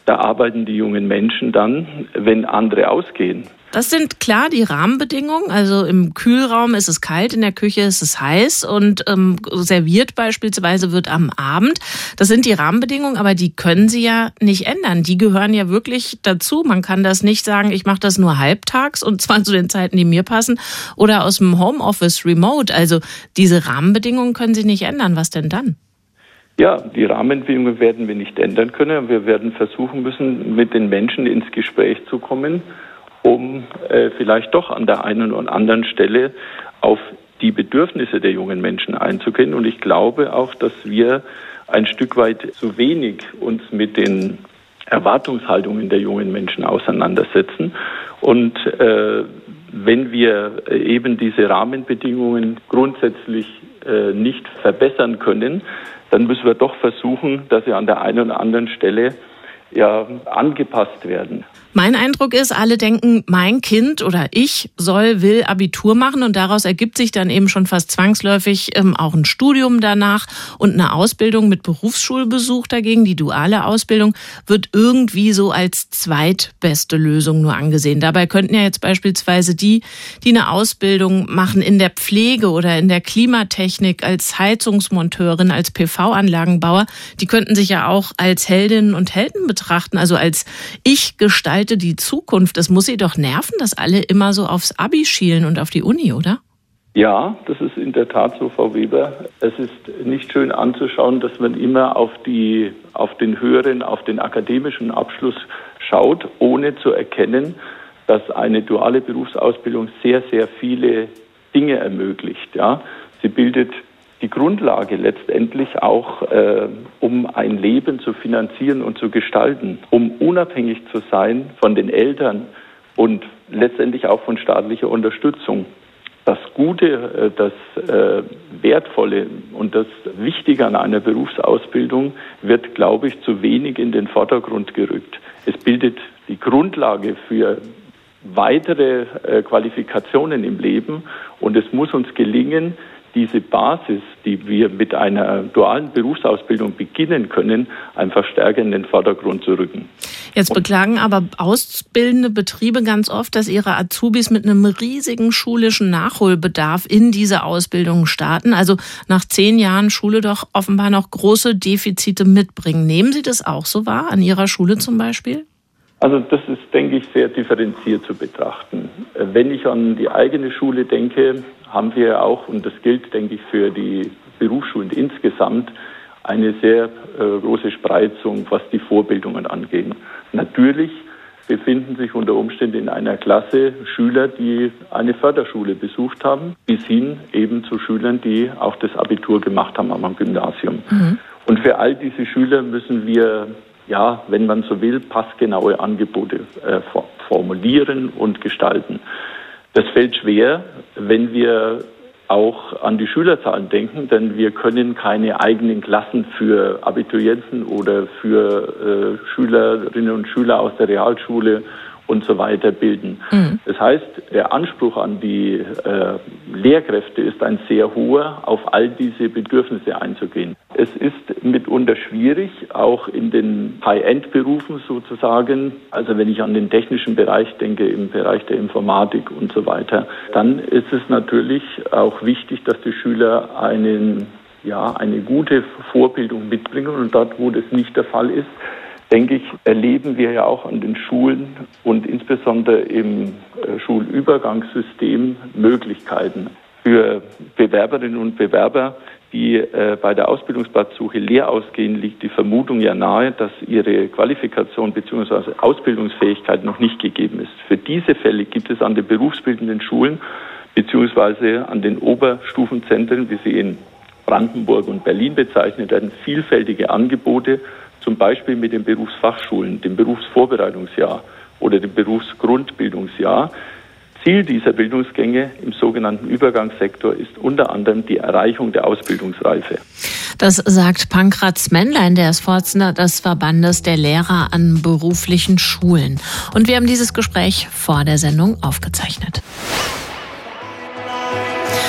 Speaker 7: da arbeiten die jungen Menschen dann, wenn andere ausgehen.
Speaker 2: Das sind klar die Rahmenbedingungen. Also im Kühlraum ist es kalt, in der Küche ist es heiß und ähm, serviert beispielsweise wird am Abend. Das sind die Rahmenbedingungen, aber die können Sie ja nicht ändern. Die gehören ja wirklich dazu. Man kann das nicht sagen, ich mache das nur halbtags und zwar zu den Zeiten, die mir passen oder aus dem Homeoffice remote. Also diese Rahmenbedingungen können Sie nicht ändern. Was denn dann?
Speaker 7: Ja, die Rahmenbedingungen werden wir nicht ändern können. Wir werden versuchen müssen, mit den Menschen ins Gespräch zu kommen, um äh, vielleicht doch an der einen oder anderen Stelle auf die Bedürfnisse der jungen Menschen einzugehen. Und ich glaube auch, dass wir ein Stück weit zu wenig uns mit den Erwartungshaltungen der jungen Menschen auseinandersetzen. Und äh, wenn wir eben diese Rahmenbedingungen grundsätzlich äh, nicht verbessern können, dann müssen wir doch versuchen, dass sie an der einen oder anderen Stelle ja angepasst werden.
Speaker 2: Mein Eindruck ist, alle denken, mein Kind oder ich soll, will Abitur machen und daraus ergibt sich dann eben schon fast zwangsläufig ähm, auch ein Studium danach und eine Ausbildung mit Berufsschulbesuch dagegen. Die duale Ausbildung wird irgendwie so als zweitbeste Lösung nur angesehen. Dabei könnten ja jetzt beispielsweise die, die eine Ausbildung machen in der Pflege oder in der Klimatechnik als Heizungsmonteurin, als P V-Anlagenbauer, die könnten sich ja auch als Heldinnen und Helden betrachten, also als Ich-Gestalter die Zukunft. Das muss Sie doch nerven, dass alle immer so aufs Abi schielen und auf die Uni, oder?
Speaker 7: Ja, das ist in der Tat so, Frau Weber. Es ist nicht schön anzuschauen, dass man immer auf die, auf den höheren, auf den akademischen Abschluss schaut, ohne zu erkennen, dass eine duale Berufsausbildung sehr, sehr viele Dinge ermöglicht. Ja, sie bildet die Grundlage letztendlich auch, äh, um ein Leben zu finanzieren und zu gestalten, um unabhängig zu sein von den Eltern und letztendlich auch von staatlicher Unterstützung. Das Gute, das äh, Wertvolle und das Wichtige an einer Berufsausbildung wird, glaube ich, zu wenig in den Vordergrund gerückt. Es bildet die Grundlage für weitere äh, Qualifikationen im Leben und es muss uns gelingen, diese Basis, die wir mit einer dualen Berufsausbildung beginnen können, einfach stärker in den Vordergrund zu rücken.
Speaker 2: Jetzt beklagen aber ausbildende Betriebe ganz oft, dass ihre Azubis mit einem riesigen schulischen Nachholbedarf in diese Ausbildung starten. Also nach zehn Jahren Schule doch offenbar noch große Defizite mitbringen. Nehmen Sie das auch so wahr, an Ihrer Schule zum Beispiel?
Speaker 7: Also das ist, denke ich, sehr differenziert zu betrachten. Wenn ich an die eigene Schule denke, haben wir auch, und das gilt, denke ich, für die Berufsschulen insgesamt, eine sehr äh, große Spreizung, was die Vorbildungen angeht. Natürlich befinden sich unter Umständen in einer Klasse Schüler, die eine Förderschule besucht haben, bis hin eben zu Schülern, die auch das Abitur gemacht haben am Gymnasium. Mhm. Und für all diese Schüler müssen wir, ja, wenn man so will, passgenaue Angebote äh, formulieren und gestalten. Das fällt schwer, wenn wir auch an die Schülerzahlen denken, denn wir können keine eigenen Klassen für Abiturienten oder für äh, Schülerinnen und Schüler aus der Realschule und so weiter bilden. Mhm. Das heißt, der Anspruch an die äh, Lehrkräfte ist ein sehr hoher, auf all diese Bedürfnisse einzugehen. Es ist mitunter schwierig, auch in den High-End-Berufen sozusagen, also wenn ich an den technischen Bereich denke, im Bereich der Informatik und so weiter, dann ist es natürlich auch wichtig, dass die Schüler einen, ja, eine gute Vorbildung mitbringen und dort, wo das nicht der Fall ist, denke ich, erleben wir ja auch an den Schulen und insbesondere im Schulübergangssystem Möglichkeiten für Bewerberinnen und Bewerber, die äh, bei der Ausbildungsplatzsuche leer ausgehen, liegt die Vermutung ja nahe, dass ihre Qualifikation bzw. Ausbildungsfähigkeit noch nicht gegeben ist. Für diese Fälle gibt es an den berufsbildenden Schulen bzw. an den Oberstufenzentren, wie sie in Brandenburg und Berlin bezeichnet werden, vielfältige Angebote, zum Beispiel mit den Berufsfachschulen, dem Berufsvorbereitungsjahr oder dem Berufsgrundbildungsjahr. Ziel dieser Bildungsgänge im sogenannten Übergangssektor ist unter anderem die Erreichung der Ausbildungsreife.
Speaker 2: Das sagt Pankratz Männlein, der ist Vorsitzender des Verbandes der Lehrer an beruflichen Schulen. Und wir haben dieses Gespräch vor der Sendung aufgezeichnet.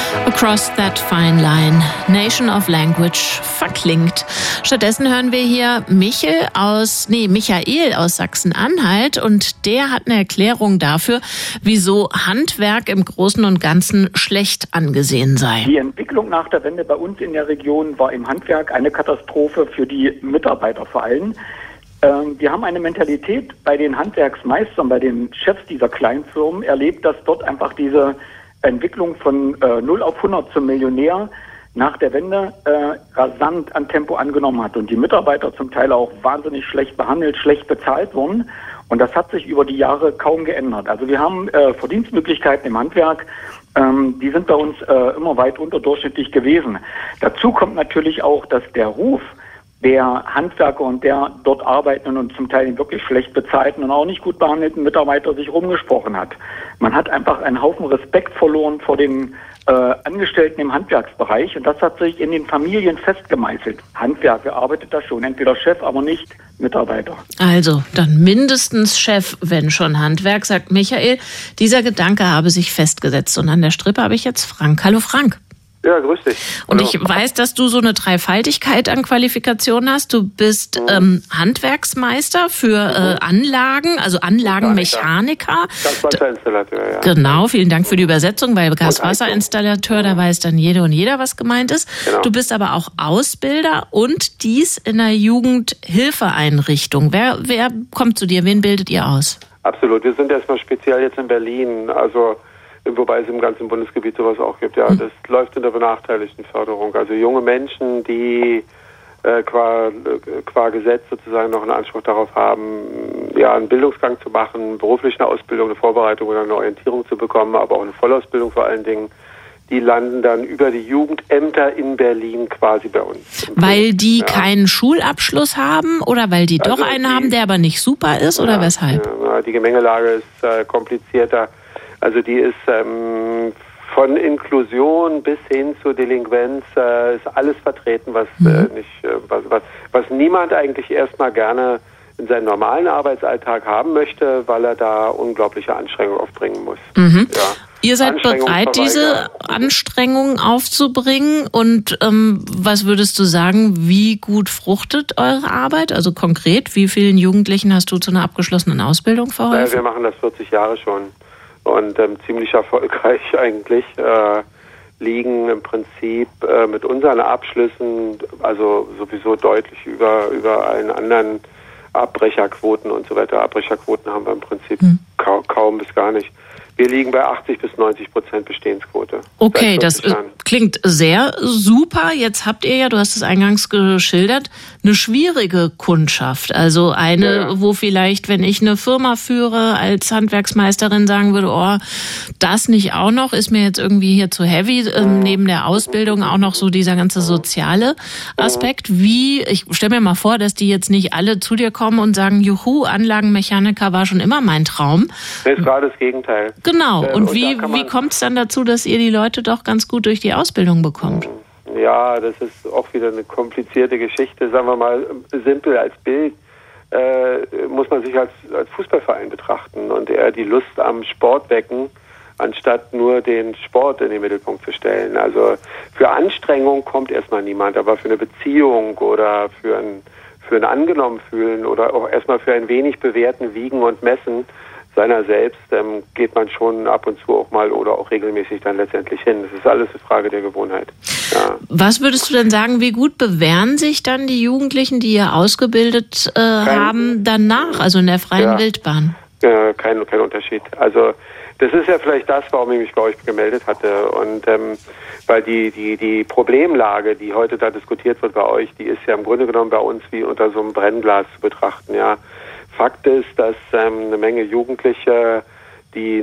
Speaker 2: Across That Fine Line, Nation of Language, verklingt. Stattdessen hören wir hier Michel aus, nee, Michael aus Sachsen-Anhalt und der hat eine Erklärung dafür, wieso Handwerk im Großen und Ganzen schlecht angesehen sei.
Speaker 8: Die Entwicklung nach der Wende bei uns in der Region war im Handwerk eine Katastrophe für die Mitarbeiter vor allem. Ähm, wir haben eine Mentalität bei den Handwerksmeistern, bei den Chefs dieser Kleinfirmen erlebt, dass dort einfach diese Entwicklung von äh, null auf hundert zum Millionär nach der Wende äh, rasant an Tempo angenommen hat und die Mitarbeiter zum Teil auch wahnsinnig schlecht behandelt, schlecht bezahlt wurden. Und das hat sich über die Jahre kaum geändert. Also wir haben äh, Verdienstmöglichkeiten im Handwerk, ähm, die sind bei uns äh, immer weit unterdurchschnittlich gewesen. Dazu kommt natürlich auch, dass der Ruf der Handwerker und der dort arbeitenden und zum Teil wirklich schlecht bezahlten und auch nicht gut behandelten Mitarbeiter sich rumgesprochen hat. Man hat einfach einen Haufen Respekt verloren vor den äh, Angestellten im Handwerksbereich und das hat sich in den Familien festgemeißelt. Handwerk, wer arbeitet da schon? Entweder Chef, aber nicht Mitarbeiter.
Speaker 2: Also, dann mindestens Chef, wenn schon Handwerk, sagt Michael. Dieser Gedanke habe sich festgesetzt und an der Strippe habe ich jetzt Frank. Hallo Frank.
Speaker 9: Ja, grüß dich.
Speaker 2: Und ich weiß, dass du so eine Dreifaltigkeit an Qualifikationen hast. Du bist mhm. ähm, Handwerksmeister für mhm. äh, Anlagen, also Anlagenmechaniker.
Speaker 9: Gaswasserinstallateur, ja.
Speaker 2: Genau, vielen Dank für die Übersetzung, weil Gaswasserinstallateur, da weiß dann jede und jeder, was gemeint ist. Genau. Du bist aber auch Ausbilder und dies in einer Jugendhilfeeinrichtung. Wer, wer kommt zu dir? Wen bildet ihr aus?
Speaker 9: Absolut. Wir sind erstmal speziell jetzt in Berlin, also wobei es im ganzen Bundesgebiet sowas auch gibt. Ja, mhm. Das läuft in der Benachteiligtenförderung. Also junge Menschen, die äh, qua, qua Gesetz sozusagen noch einen Anspruch darauf haben, ja, einen Bildungsgang zu machen, beruflich eine Ausbildung, eine Vorbereitung oder eine Orientierung zu bekommen, aber auch eine Vollausbildung vor allen Dingen, die landen dann über die Jugendämter in Berlin quasi bei uns.
Speaker 2: Weil die ja. keinen Schulabschluss haben oder weil die also doch einen die, haben, der aber nicht super ist oder ja, weshalb?
Speaker 9: Ja, die Gemengelage ist äh, komplizierter. Also die ist ähm, von Inklusion bis hin zur Delinquenz äh, ist alles vertreten, was mhm. äh, nicht, äh, was, was, was niemand eigentlich erstmal gerne in seinen normalen Arbeitsalltag haben möchte, weil er da unglaubliche Anstrengungen aufbringen muss.
Speaker 2: Mhm. Ja. Ihr seid bereit, diese Anstrengungen aufzubringen und ähm, was würdest du sagen, wie gut fruchtet eure Arbeit? Also konkret, wie vielen Jugendlichen hast du zu einer abgeschlossenen Ausbildung verholfen?
Speaker 9: Äh, wir machen das vierzig Jahre schon. Und ähm, ziemlich erfolgreich eigentlich, äh, liegen im Prinzip äh, mit unseren Abschlüssen also sowieso deutlich über über allen anderen Abbrecherquoten und so weiter. Abbrecherquoten haben wir im Prinzip hm. ka- kaum bis gar nicht. Wir liegen bei achtzig bis neunzig Prozent Bestehensquote.
Speaker 2: Okay, das Jahren. Klingt sehr super. Jetzt habt ihr ja, du hast es eingangs geschildert, eine schwierige Kundschaft. Also eine, ja. wo vielleicht, wenn ich eine Firma führe, als Handwerksmeisterin sagen würde, oh, das nicht auch noch, ist mir jetzt irgendwie hier zu heavy. Ähm, neben der Ausbildung auch noch so dieser ganze soziale Aspekt. Wie, ich stelle mir mal vor, dass die jetzt nicht alle zu dir kommen und sagen, juhu, Anlagenmechaniker war schon immer mein Traum.
Speaker 9: Das ist gerade das Gegenteil.
Speaker 2: Genau. Und, und wie, wie kommt es dann dazu, dass ihr die Leute doch ganz gut durch die Ausbildung bekommt?
Speaker 9: Ja, das ist auch wieder eine komplizierte Geschichte. Sagen wir mal, simpel als Bild äh, muss man sich als, als Fußballverein betrachten und eher die Lust am Sport wecken, anstatt nur den Sport in den Mittelpunkt zu stellen. Also für Anstrengung kommt erstmal niemand, aber für eine Beziehung oder für ein, für ein Angenommen fühlen oder auch erstmal für ein wenig bewerten, wiegen und messen seiner selbst, ähm, geht man schon ab und zu auch mal oder auch regelmäßig dann letztendlich hin. Das ist alles eine Frage der Gewohnheit. Ja.
Speaker 2: Was würdest du denn sagen, wie gut bewähren sich dann die Jugendlichen, die ihr ausgebildet äh, haben, danach, also in der freien ja. Wildbahn?
Speaker 9: Ja, kein, kein Unterschied. Also das ist ja vielleicht das, warum ich mich bei euch gemeldet hatte. Und ähm, weil die, die, die Problemlage, die heute da diskutiert wird bei euch, die ist ja im Grunde genommen bei uns wie unter so einem Brennglas zu betrachten, ja. Fakt ist, dass ähm, eine Menge Jugendliche, die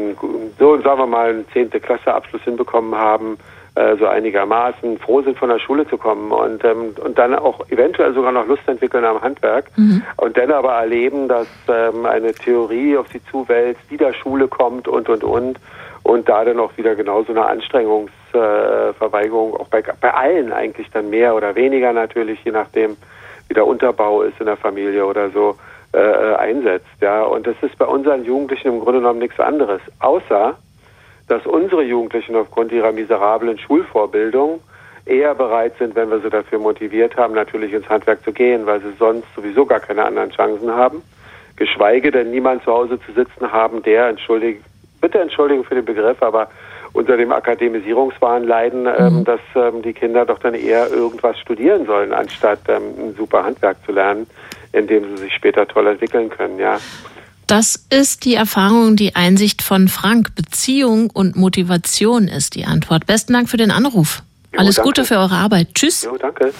Speaker 9: so, sagen wir mal, einen zehnte Klasse Abschluss hinbekommen haben, äh, so einigermaßen froh sind, von der Schule zu kommen und ähm, und dann auch eventuell sogar noch Lust entwickeln am Handwerk mhm. und dann aber erleben, dass ähm, eine Theorie auf sie zuwälzt, die der Schule kommt und und und und da dann auch wieder genauso eine Anstrengungsverweigerung, äh, auch bei, bei allen eigentlich dann mehr oder weniger natürlich, je nachdem, wie der Unterbau ist in der Familie oder so, äh, einsetzt. Ja, und das ist bei unseren Jugendlichen im Grunde genommen nichts anderes, außer dass unsere Jugendlichen aufgrund ihrer miserablen Schulvorbildung eher bereit sind, wenn wir sie dafür motiviert haben, natürlich ins Handwerk zu gehen, weil sie sonst sowieso gar keine anderen Chancen haben. Geschweige denn niemand zu Hause zu sitzen haben, der, entschuldigt, bitte Entschuldigung für den Begriff, aber unter dem Akademisierungswahn leiden, mhm. ähm, dass ähm, die Kinder doch dann eher irgendwas studieren sollen, anstatt ähm, ein super Handwerk zu lernen, in dem sie sich später toll entwickeln können, ja.
Speaker 2: Das ist die Erfahrung, die Einsicht von Frank. Beziehung und Motivation ist die Antwort. Besten Dank für den Anruf. Jo, Alles danke. Gute für eure Arbeit. Tschüss.
Speaker 9: Jo, danke.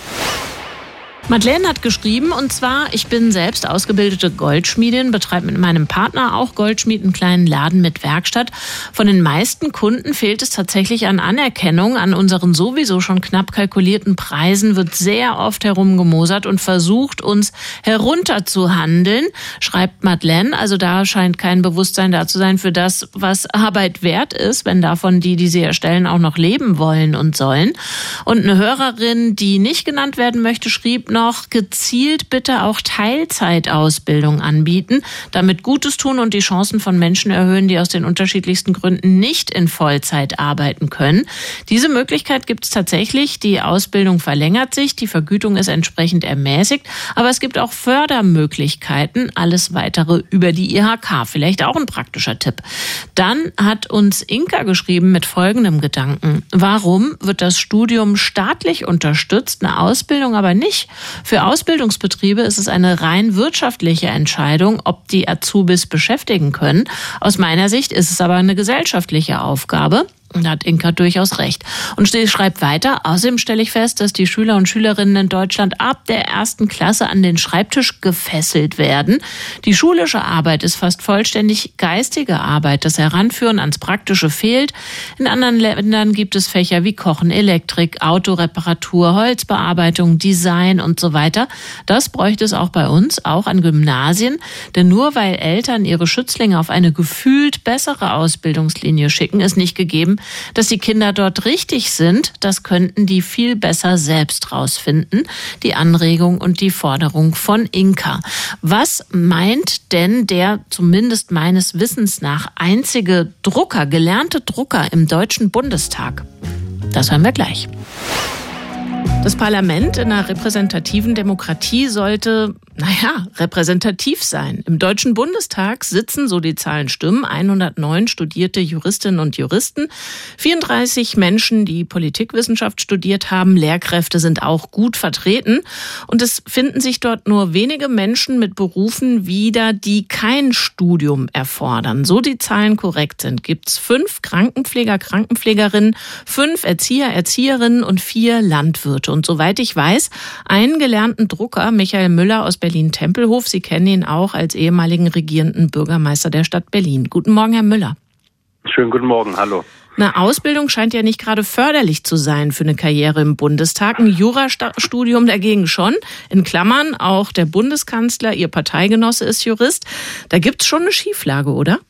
Speaker 2: Madeleine hat geschrieben, und zwar, ich bin selbst ausgebildete Goldschmiedin, betreibe mit meinem Partner auch Goldschmied, einen kleinen Laden mit Werkstatt. Von den meisten Kunden fehlt es tatsächlich an Anerkennung. An unseren sowieso schon knapp kalkulierten Preisen wird sehr oft herumgemosert und versucht, uns herunterzuhandeln, schreibt Madeleine. Also da scheint kein Bewusstsein da zu sein für das, was Arbeit wert ist, wenn davon die, die sie erstellen, auch noch leben wollen und sollen. Und eine Hörerin, die nicht genannt werden möchte, schrieb noch, gezielt bitte auch Teilzeitausbildung anbieten, damit Gutes tun und die Chancen von Menschen erhöhen, die aus den unterschiedlichsten Gründen nicht in Vollzeit arbeiten können. Diese Möglichkeit gibt es tatsächlich. Die Ausbildung verlängert sich, die Vergütung ist entsprechend ermäßigt, aber es gibt auch Fördermöglichkeiten. Alles Weitere über die I H K. Vielleicht auch ein praktischer Tipp. Dann hat uns Inka geschrieben mit folgendem Gedanken. Warum wird das Studium staatlich unterstützt, eine Ausbildung aber nicht? Für Ausbildungsbetriebe ist es eine rein wirtschaftliche Entscheidung, ob die Azubis beschäftigen können. Aus meiner Sicht ist es aber eine gesellschaftliche Aufgabe. Und da hat Inka durchaus recht. Und sie schreibt weiter, außerdem stelle ich fest, dass die Schüler und Schülerinnen in Deutschland ab der ersten Klasse an den Schreibtisch gefesselt werden. Die schulische Arbeit ist fast vollständig geistige Arbeit. Das Heranführen ans Praktische fehlt. In anderen Ländern gibt es Fächer wie Kochen, Elektrik, Autoreparatur, Holzbearbeitung, Design und so weiter. Das bräuchte es auch bei uns, auch an Gymnasien. Denn nur weil Eltern ihre Schützlinge auf eine gefühlt bessere Ausbildungslinie schicken, ist nicht gegeben, dass die Kinder dort richtig sind. Das könnten die viel besser selbst rausfinden. Die Anregung und die Forderung von Inka. Was meint denn der, zumindest meines Wissens nach, einzige Drucker, gelernte Drucker im Deutschen Bundestag? Das hören wir gleich. Das Parlament in einer repräsentativen Demokratie sollte, naja, repräsentativ sein. Im Deutschen Bundestag sitzen, so die Zahlen stimmen, hundertneun studierte Juristinnen und Juristen, vierunddreißig Menschen, die Politikwissenschaft studiert haben, Lehrkräfte sind auch gut vertreten. Und es finden sich dort nur wenige Menschen mit Berufen wieder, die kein Studium erfordern. So die Zahlen korrekt sind, gibt es fünf Krankenpfleger, Krankenpflegerinnen, fünf Erzieher, Erzieherinnen und vier Landwirte. Und soweit ich weiß, einen gelernten Drucker, Michael Müller aus Berlin-Tempelhof. Sie kennen ihn auch als ehemaligen regierenden Bürgermeister der Stadt Berlin. Guten Morgen, Herr Müller.
Speaker 10: Schönen guten Morgen, hallo.
Speaker 2: Eine Ausbildung scheint ja nicht gerade förderlich zu sein für eine Karriere im Bundestag. Ein Jurastudium dagegen schon. In Klammern, auch der Bundeskanzler, Ihr Parteigenosse, ist Jurist. Da gibt's schon eine Schieflage, oder?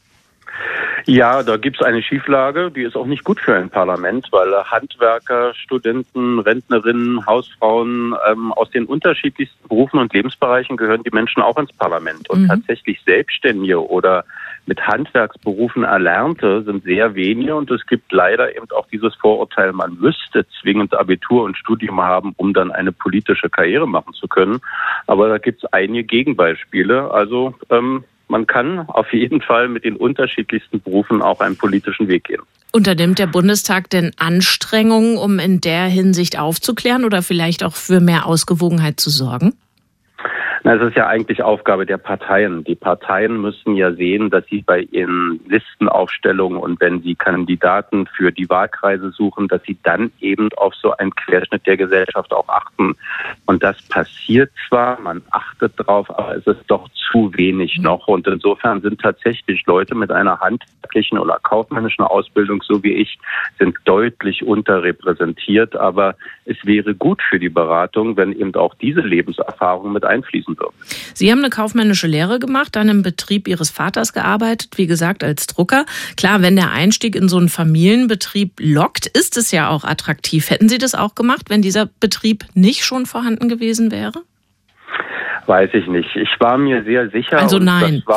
Speaker 10: Ja, da gibt's eine Schieflage, die ist auch nicht gut für ein Parlament, weil Handwerker, Studenten, Rentnerinnen, Hausfrauen ähm, aus den unterschiedlichsten Berufen und Lebensbereichen gehören die Menschen auch ins Parlament. Und mhm. tatsächlich Selbstständige oder mit Handwerksberufen Erlernte sind sehr wenige und es gibt leider eben auch dieses Vorurteil, man müsste zwingend Abitur und Studium haben, um dann eine politische Karriere machen zu können. Aber da gibt's einige Gegenbeispiele. Also ähm, man kann auf jeden Fall mit den unterschiedlichsten Berufen auch einen politischen Weg gehen.
Speaker 2: Unternimmt der Bundestag denn Anstrengungen, um in der Hinsicht aufzuklären oder vielleicht auch für mehr Ausgewogenheit zu sorgen?
Speaker 10: Na, es ist ja eigentlich Aufgabe der Parteien. Die Parteien müssen ja sehen, dass sie bei ihren Listenaufstellungen und wenn sie Kandidaten für die Wahlkreise suchen, dass sie dann eben auf so einen Querschnitt der Gesellschaft auch achten. Und das passiert zwar, man achtet drauf, aber es ist doch zu wenig noch. Und insofern sind tatsächlich Leute mit einer handwerklichen oder kaufmännischen Ausbildung, so wie ich, sind deutlich unterrepräsentiert. Aber es wäre gut für die Beratung, wenn eben auch diese Lebenserfahrung mit einfließen würde.
Speaker 2: Sie haben eine kaufmännische Lehre gemacht, dann im Betrieb Ihres Vaters gearbeitet, wie gesagt, als Drucker. Klar, wenn der Einstieg in so einen Familienbetrieb lockt, ist es ja auch attraktiv. Hätten Sie das auch gemacht, wenn dieser Betrieb nicht schon vorhanden gewesen wäre?
Speaker 10: Weiß ich nicht. Ich war mir sehr sicher.
Speaker 2: Also nein.
Speaker 10: Das war auch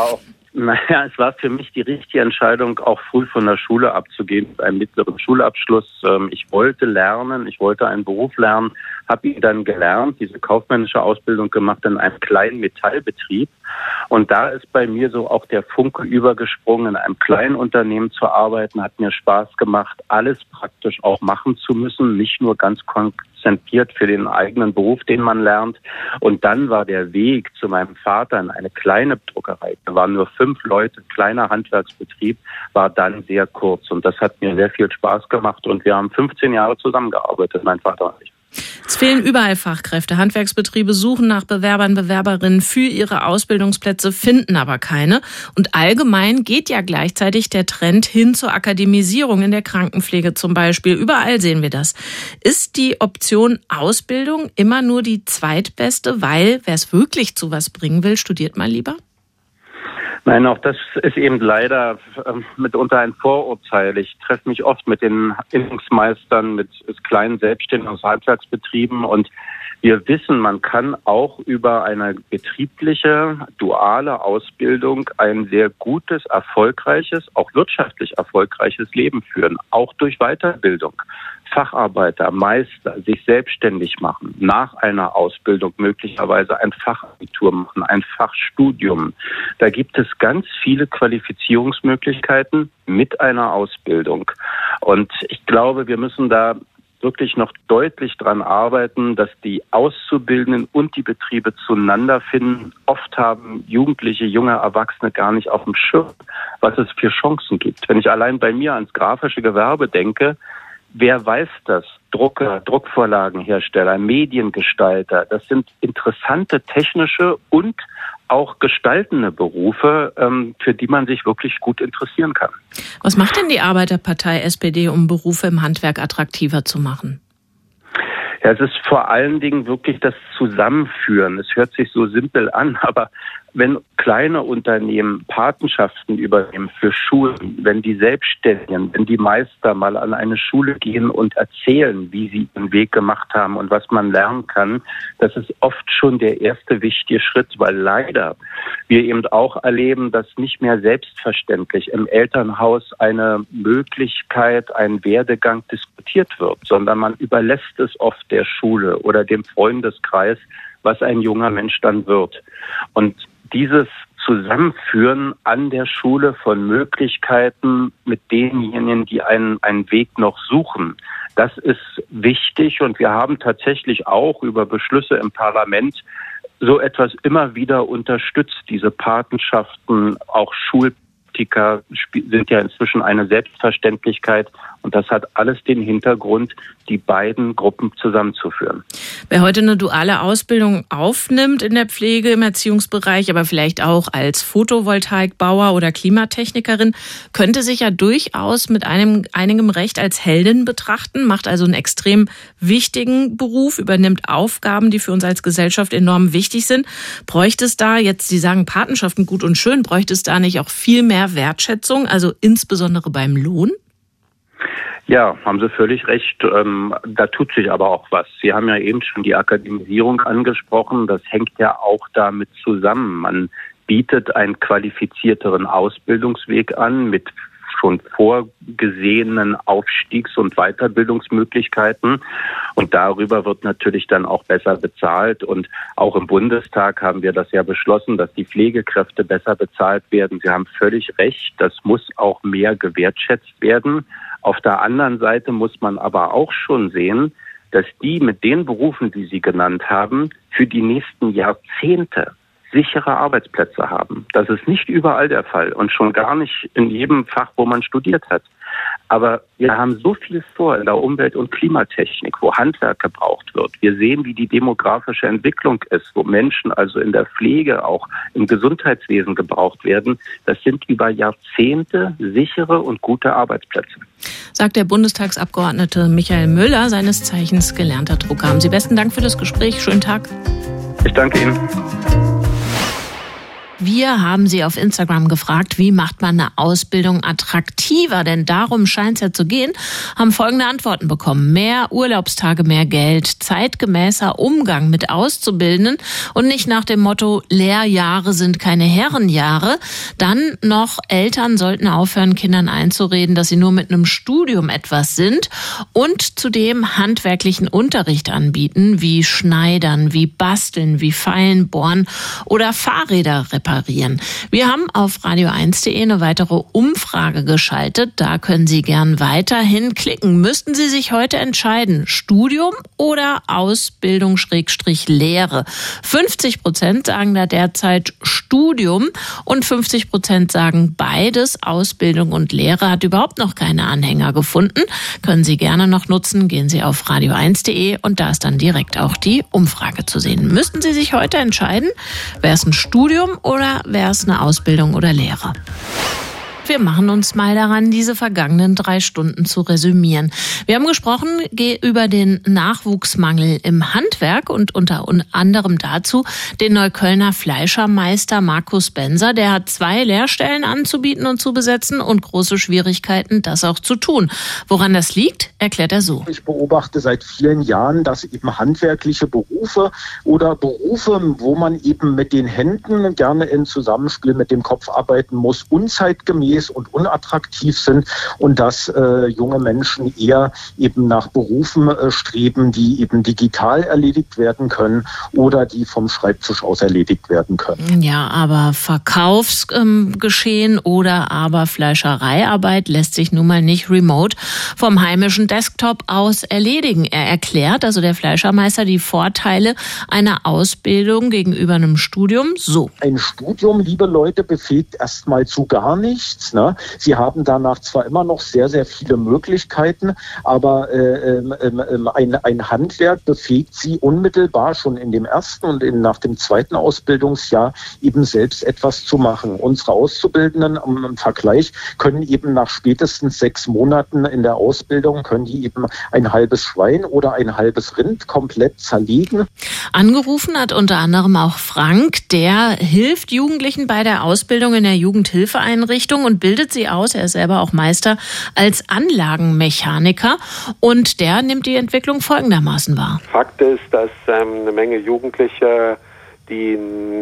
Speaker 10: Naja, es war für mich die richtige Entscheidung, auch früh von der Schule abzugehen, mit einem mittleren Schulabschluss. Ich wollte lernen, ich wollte einen Beruf lernen, habe ihn dann gelernt, diese kaufmännische Ausbildung gemacht in einem kleinen Metallbetrieb. Und da ist bei mir so auch der Funke übergesprungen, in einem kleinen Unternehmen zu arbeiten, hat mir Spaß gemacht, alles praktisch auch machen zu müssen, nicht nur ganz konzentriert für den eigenen Beruf, den man lernt. Und dann war der Weg zu meinem Vater in eine kleine Druckerei. Da waren nur fünf Leute, kleiner Handwerksbetrieb, war dann sehr kurz. Und das hat mir sehr viel Spaß gemacht. Und wir haben fünfzehn Jahre zusammengearbeitet, mein Vater und ich.
Speaker 2: Es fehlen überall Fachkräfte. Handwerksbetriebe suchen nach Bewerbern, Bewerberinnen für ihre Ausbildungsplätze, finden aber keine. Und allgemein geht ja gleichzeitig der Trend hin zur Akademisierung in der Krankenpflege zum Beispiel. Überall sehen wir das. Ist die Option Ausbildung immer nur die zweitbeste, weil wer es wirklich zu was bringen will, studiert mal lieber?
Speaker 10: Nein, auch das ist eben leider äh, mitunter ein Vorurteil. Ich treffe mich oft mit den Innungsmeistern, mit kleinen Selbstständigen aus Handwerksbetrieben und wir wissen, man kann auch über eine betriebliche, duale Ausbildung ein sehr gutes, erfolgreiches, auch wirtschaftlich erfolgreiches Leben führen, auch durch Weiterbildung. Facharbeiter, Meister, sich selbstständig machen, nach einer Ausbildung möglicherweise ein Fachabitur machen, ein Fachstudium. Da gibt es ganz viele Qualifizierungsmöglichkeiten mit einer Ausbildung. Und ich glaube, wir müssen da wirklich noch deutlich dran arbeiten, dass die Auszubildenden und die Betriebe zueinander finden. Oft haben Jugendliche, junge Erwachsene gar nicht auf dem Schirm, was es für Chancen gibt. Wenn ich allein bei mir ans grafische Gewerbe denke, wer weiß das? Drucker, Druckvorlagenhersteller, Mediengestalter, das sind interessante technische und auch gestaltende Berufe, für die man sich wirklich gut interessieren kann.
Speaker 2: Was macht denn die Arbeiterpartei S P D, um Berufe im Handwerk attraktiver zu machen?
Speaker 10: Ja, es ist vor allen Dingen wirklich das Zusammenführen. Es hört sich so simpel an, aber wenn kleine Unternehmen Patenschaften übernehmen für Schulen, wenn die Selbstständigen, wenn die Meister mal an eine Schule gehen und erzählen, wie sie ihren Weg gemacht haben und was man lernen kann, das ist oft schon der erste wichtige Schritt, weil leider wir eben auch erleben, dass nicht mehr selbstverständlich im Elternhaus eine Möglichkeit, ein Werdegang diskutiert wird, sondern man überlässt es oft der Schule oder dem Freundeskreis, was ein junger Mensch dann wird. Und dieses Zusammenführen an der Schule von Möglichkeiten mit denjenigen, die einen, einen Weg noch suchen, das ist wichtig. Und wir haben tatsächlich auch über Beschlüsse im Parlament so etwas immer wieder unterstützt. Diese Patenschaften, auch Schulpraktika sind ja inzwischen eine Selbstverständlichkeit. Und das hat alles den Hintergrund, die beiden Gruppen zusammenzuführen.
Speaker 2: Wer heute eine duale Ausbildung aufnimmt in der Pflege, im Erziehungsbereich, aber vielleicht auch als Photovoltaikbauer oder Klimatechnikerin, könnte sich ja durchaus mit einem einigem Recht als Heldin betrachten, macht also einen extrem wichtigen Beruf, übernimmt Aufgaben, die für uns als Gesellschaft enorm wichtig sind. Bräuchte es da, jetzt Sie sagen Patenschaften gut und schön, bräuchte es da nicht auch viel mehr Wertschätzung, also insbesondere beim Lohn?
Speaker 10: Ja, haben Sie völlig recht. Ähm, da tut sich aber auch was. Sie haben ja eben schon die Akademisierung angesprochen. Das hängt ja auch damit zusammen. Man bietet einen qualifizierteren Ausbildungsweg an mit schon vorgesehenen Aufstiegs- und Weiterbildungsmöglichkeiten. Und darüber wird natürlich dann auch besser bezahlt. Und auch im Bundestag haben wir das ja beschlossen, dass die Pflegekräfte besser bezahlt werden. Sie haben völlig recht. Das muss auch mehr gewertschätzt werden. Auf der anderen Seite muss man aber auch schon sehen, dass die mit den Berufen, die Sie genannt haben, für die nächsten Jahrzehnte sichere Arbeitsplätze haben. Das ist nicht überall der Fall und schon gar nicht in jedem Fach, wo man studiert hat. Aber wir haben so viel vor in der Umwelt- und Klimatechnik, wo Handwerk gebraucht wird. Wir sehen, wie die demografische Entwicklung ist, wo Menschen also in der Pflege, auch im Gesundheitswesen gebraucht werden. Das sind über Jahrzehnte sichere und gute Arbeitsplätze.
Speaker 2: Sagt der Bundestagsabgeordnete Michael Müller, seines Zeichens gelernter Drucker. Haben Sie besten Dank für das Gespräch. Schönen Tag.
Speaker 10: Ich danke Ihnen.
Speaker 2: Wir haben Sie auf Instagram gefragt, wie macht man eine Ausbildung attraktiver? Denn darum scheint es ja zu gehen, haben folgende Antworten bekommen. Mehr Urlaubstage, mehr Geld, zeitgemäßer Umgang mit Auszubildenden und nicht nach dem Motto, Lehrjahre sind keine Herrenjahre. Dann noch, Eltern sollten aufhören, Kindern einzureden, dass sie nur mit einem Studium etwas sind und zudem handwerklichen Unterricht anbieten, wie Schneidern, wie Basteln, wie Feilen bohren oder Fahrräder reparieren. Wir haben auf radio eins punkt de eine weitere Umfrage geschaltet. Da können Sie gern weiterhin klicken. Müssten Sie sich heute entscheiden, Studium oder Ausbildung Schrägstrich Lehre? fünfzig Prozent sagen da derzeit Studium und fünfzig Prozent sagen beides. Ausbildung und Lehre hat überhaupt noch keine Anhänger gefunden. Können Sie gerne noch nutzen. Gehen Sie auf radio eins punkt de und da ist dann direkt auch die Umfrage zu sehen. Müssten Sie sich heute entscheiden, wäre es ein Studium oder wäre es eine Ausbildung oder Lehre? Wir machen uns mal daran, diese vergangenen drei Stunden zu resümieren. Wir haben gesprochen über den Nachwuchsmangel im Handwerk und unter anderem dazu den Neuköllner Fleischermeister Markus Benser. Der hat zwei Lehrstellen anzubieten und zu besetzen und große Schwierigkeiten, das auch zu tun. Woran das liegt, erklärt er so.
Speaker 6: Ich beobachte seit vielen Jahren, dass eben handwerkliche Berufe oder Berufe, wo man eben mit den Händen gerne in Zusammenspiel mit dem Kopf arbeiten muss, unzeitgemäß und unattraktiv sind und dass äh, junge Menschen eher eben nach Berufen äh, streben, die eben digital erledigt werden können oder die vom Schreibtisch aus erledigt werden können.
Speaker 2: Ja, aber Verkaufsgeschehen ähm, oder aber Fleischereiarbeit lässt sich nun mal nicht remote vom heimischen Desktop aus erledigen. Er erklärt, also der Fleischermeister, die Vorteile einer Ausbildung gegenüber einem Studium so.
Speaker 6: Ein Studium, liebe Leute, befähigt erstmal zu gar nichts. Ne? Sie haben danach zwar immer noch sehr, sehr viele Möglichkeiten, aber äh, äh, ein, ein Handwerk befähigt Sie unmittelbar schon in dem ersten und in, nach dem zweiten Ausbildungsjahr eben selbst etwas zu machen. Unsere Auszubildenden im Vergleich können eben nach spätestens sechs Monaten in der Ausbildung, können die eben ein halbes Schwein oder ein halbes Rind komplett zerlegen.
Speaker 2: Angerufen hat unter anderem auch Frank, der hilft Jugendlichen bei der Ausbildung in der Jugendhilfeeinrichtung und bildet sie aus. Er ist selber auch Meister als Anlagenmechaniker und der nimmt die Entwicklung folgendermaßen wahr.
Speaker 9: Fakt ist, dass ähm, eine Menge Jugendliche, die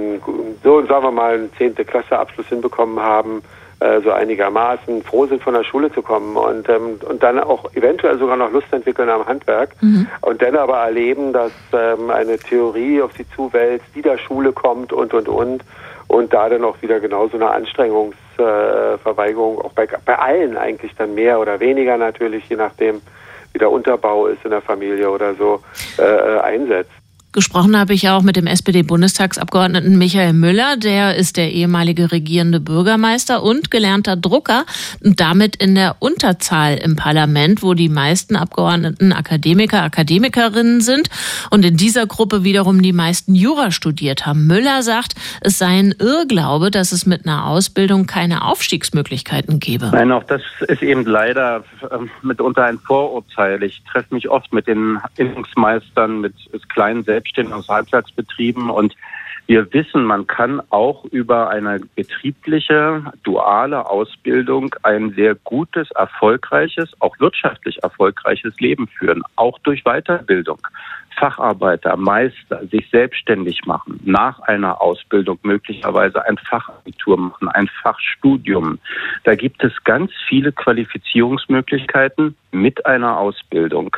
Speaker 9: so, sagen wir mal, einen zehnte Klasse Abschluss hinbekommen haben, äh, so einigermaßen froh sind, von der Schule zu kommen und, ähm, und dann auch eventuell sogar noch Lust entwickeln am Handwerk mhm. und dann aber erleben, dass ähm, eine Theorie auf sie zuwälzt, die der Schule kommt und, und, und. Und da dann auch wieder genauso eine Anstrengungsverweigerung, äh, auch bei, bei allen eigentlich dann mehr oder weniger natürlich, je nachdem wie der Unterbau ist in der Familie oder so, äh, einsetzt.
Speaker 2: Gesprochen habe ich auch mit dem S P D-Bundestagsabgeordneten Michael Müller. Der ist der ehemalige regierende Bürgermeister und gelernter Drucker und damit in der Unterzahl im Parlament, wo die meisten Abgeordneten Akademiker, Akademikerinnen sind und in dieser Gruppe wiederum die meisten Jura studiert haben. Müller sagt, es sei ein Irrglaube, dass es mit einer Ausbildung keine Aufstiegsmöglichkeiten gäbe.
Speaker 10: Nein, auch das ist eben leider äh, mitunter ein Vorurteil. Ich treffe mich oft mit den Innungsmeistern, mit kleinen Selbstständigen aus Handwerksbetrieben und wir wissen, man kann auch über eine betriebliche, duale Ausbildung ein sehr gutes, erfolgreiches, auch wirtschaftlich erfolgreiches Leben führen, auch durch Weiterbildung. Facharbeiter, Meister, sich selbstständig machen, nach einer Ausbildung möglicherweise ein Fachabitur machen, ein Fachstudium. Da gibt es ganz viele Qualifizierungsmöglichkeiten mit einer Ausbildung.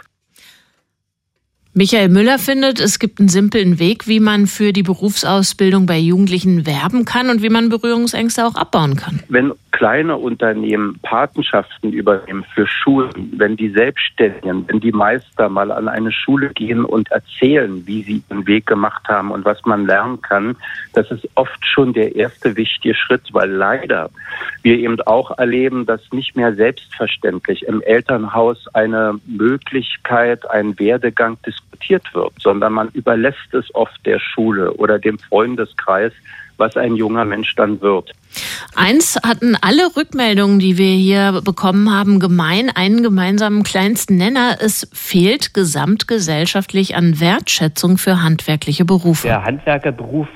Speaker 2: Michael Müller findet, es gibt einen simplen Weg, wie man für die Berufsausbildung bei Jugendlichen werben kann und wie man Berührungsängste auch abbauen kann.
Speaker 10: Wenn kleine Unternehmen Patenschaften übernehmen für Schulen, wenn die Selbstständigen, wenn die Meister mal an eine Schule gehen und erzählen, wie sie den Weg gemacht haben und was man lernen kann, das ist oft schon der erste wichtige Schritt, weil leider wir eben auch erleben, dass nicht mehr selbstverständlich im Elternhaus eine Möglichkeit, ein Werdegang diskutiert wird, sondern man überlässt es oft der Schule oder dem Freundeskreis, was ein junger Mensch dann wird.
Speaker 2: Eins hatten alle Rückmeldungen, die wir hier bekommen haben, gemein, einen gemeinsamen kleinsten Nenner. Es fehlt gesamtgesellschaftlich an Wertschätzung für handwerkliche Berufe.
Speaker 11: Der Handwerkerberuf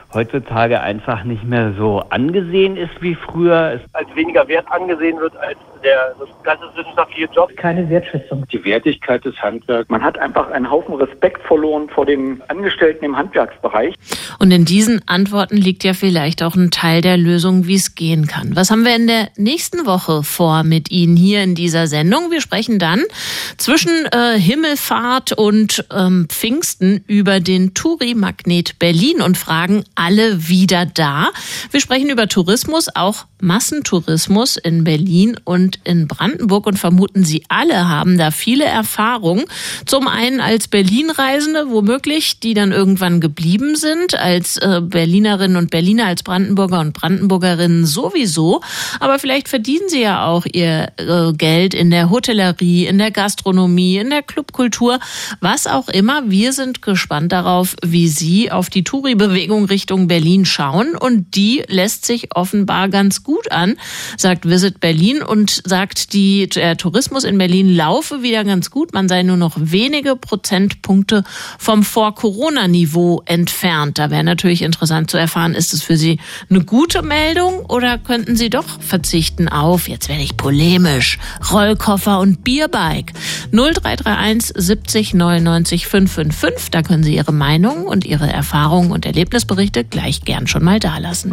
Speaker 11: heutzutage einfach nicht mehr so angesehen ist wie früher. Es
Speaker 12: als weniger wert angesehen wird als der das ganze wissenschaftliche Job.
Speaker 13: Keine Wertschätzung.
Speaker 10: Die Wertigkeit des Handwerks.
Speaker 8: Man hat einfach einen Haufen Respekt verloren vor den Angestellten im Handwerksbereich.
Speaker 2: Und in diesen Antworten liegt ja vielleicht auch ein Teil der Lösung, wie es gehen kann. Was haben wir in der nächsten Woche vor mit Ihnen hier in dieser Sendung? Wir sprechen dann zwischen äh, Himmelfahrt und ähm, Pfingsten über den Touri-Magnet Berlin und fragen alle wieder da. Wir sprechen über Tourismus, auch Massentourismus in Berlin und in Brandenburg und vermuten, Sie alle haben da viele Erfahrungen. Zum einen als Berlin-Reisende, womöglich, die dann irgendwann geblieben sind, als äh, Berlinerinnen und Berliner, als Brandenburger und Brandenburgerinnen sowieso. Aber vielleicht verdienen Sie ja auch Ihr äh, Geld in der Hotellerie, in der Gastronomie, in der Clubkultur, was auch immer. Wir sind gespannt darauf, wie Sie auf die Touri-Bewegung Richtung Berlin schauen. Und die lässt sich offenbar ganz gut an, sagt Visit Berlin und sagt, die, der Tourismus in Berlin laufe wieder ganz gut. Man sei nur noch wenige Prozentpunkte vom Vor-Corona-Niveau entfernt. Da wäre natürlich interessant zu erfahren, ist es für Sie eine gute Meldung oder könnten Sie doch verzichten auf, jetzt werde ich polemisch, Rollkoffer und Bierbike? null drei drei eins siebzig neunundneunzig fünfhundertfünfundfünfzig, da können Sie Ihre Meinung und Ihre Erfahrungen und Erlebnisberichte gleich gern schon mal dalassen.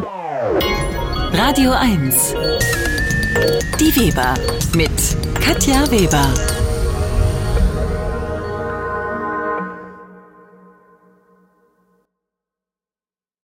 Speaker 1: Radio eins. Die Weber mit Katja Weber.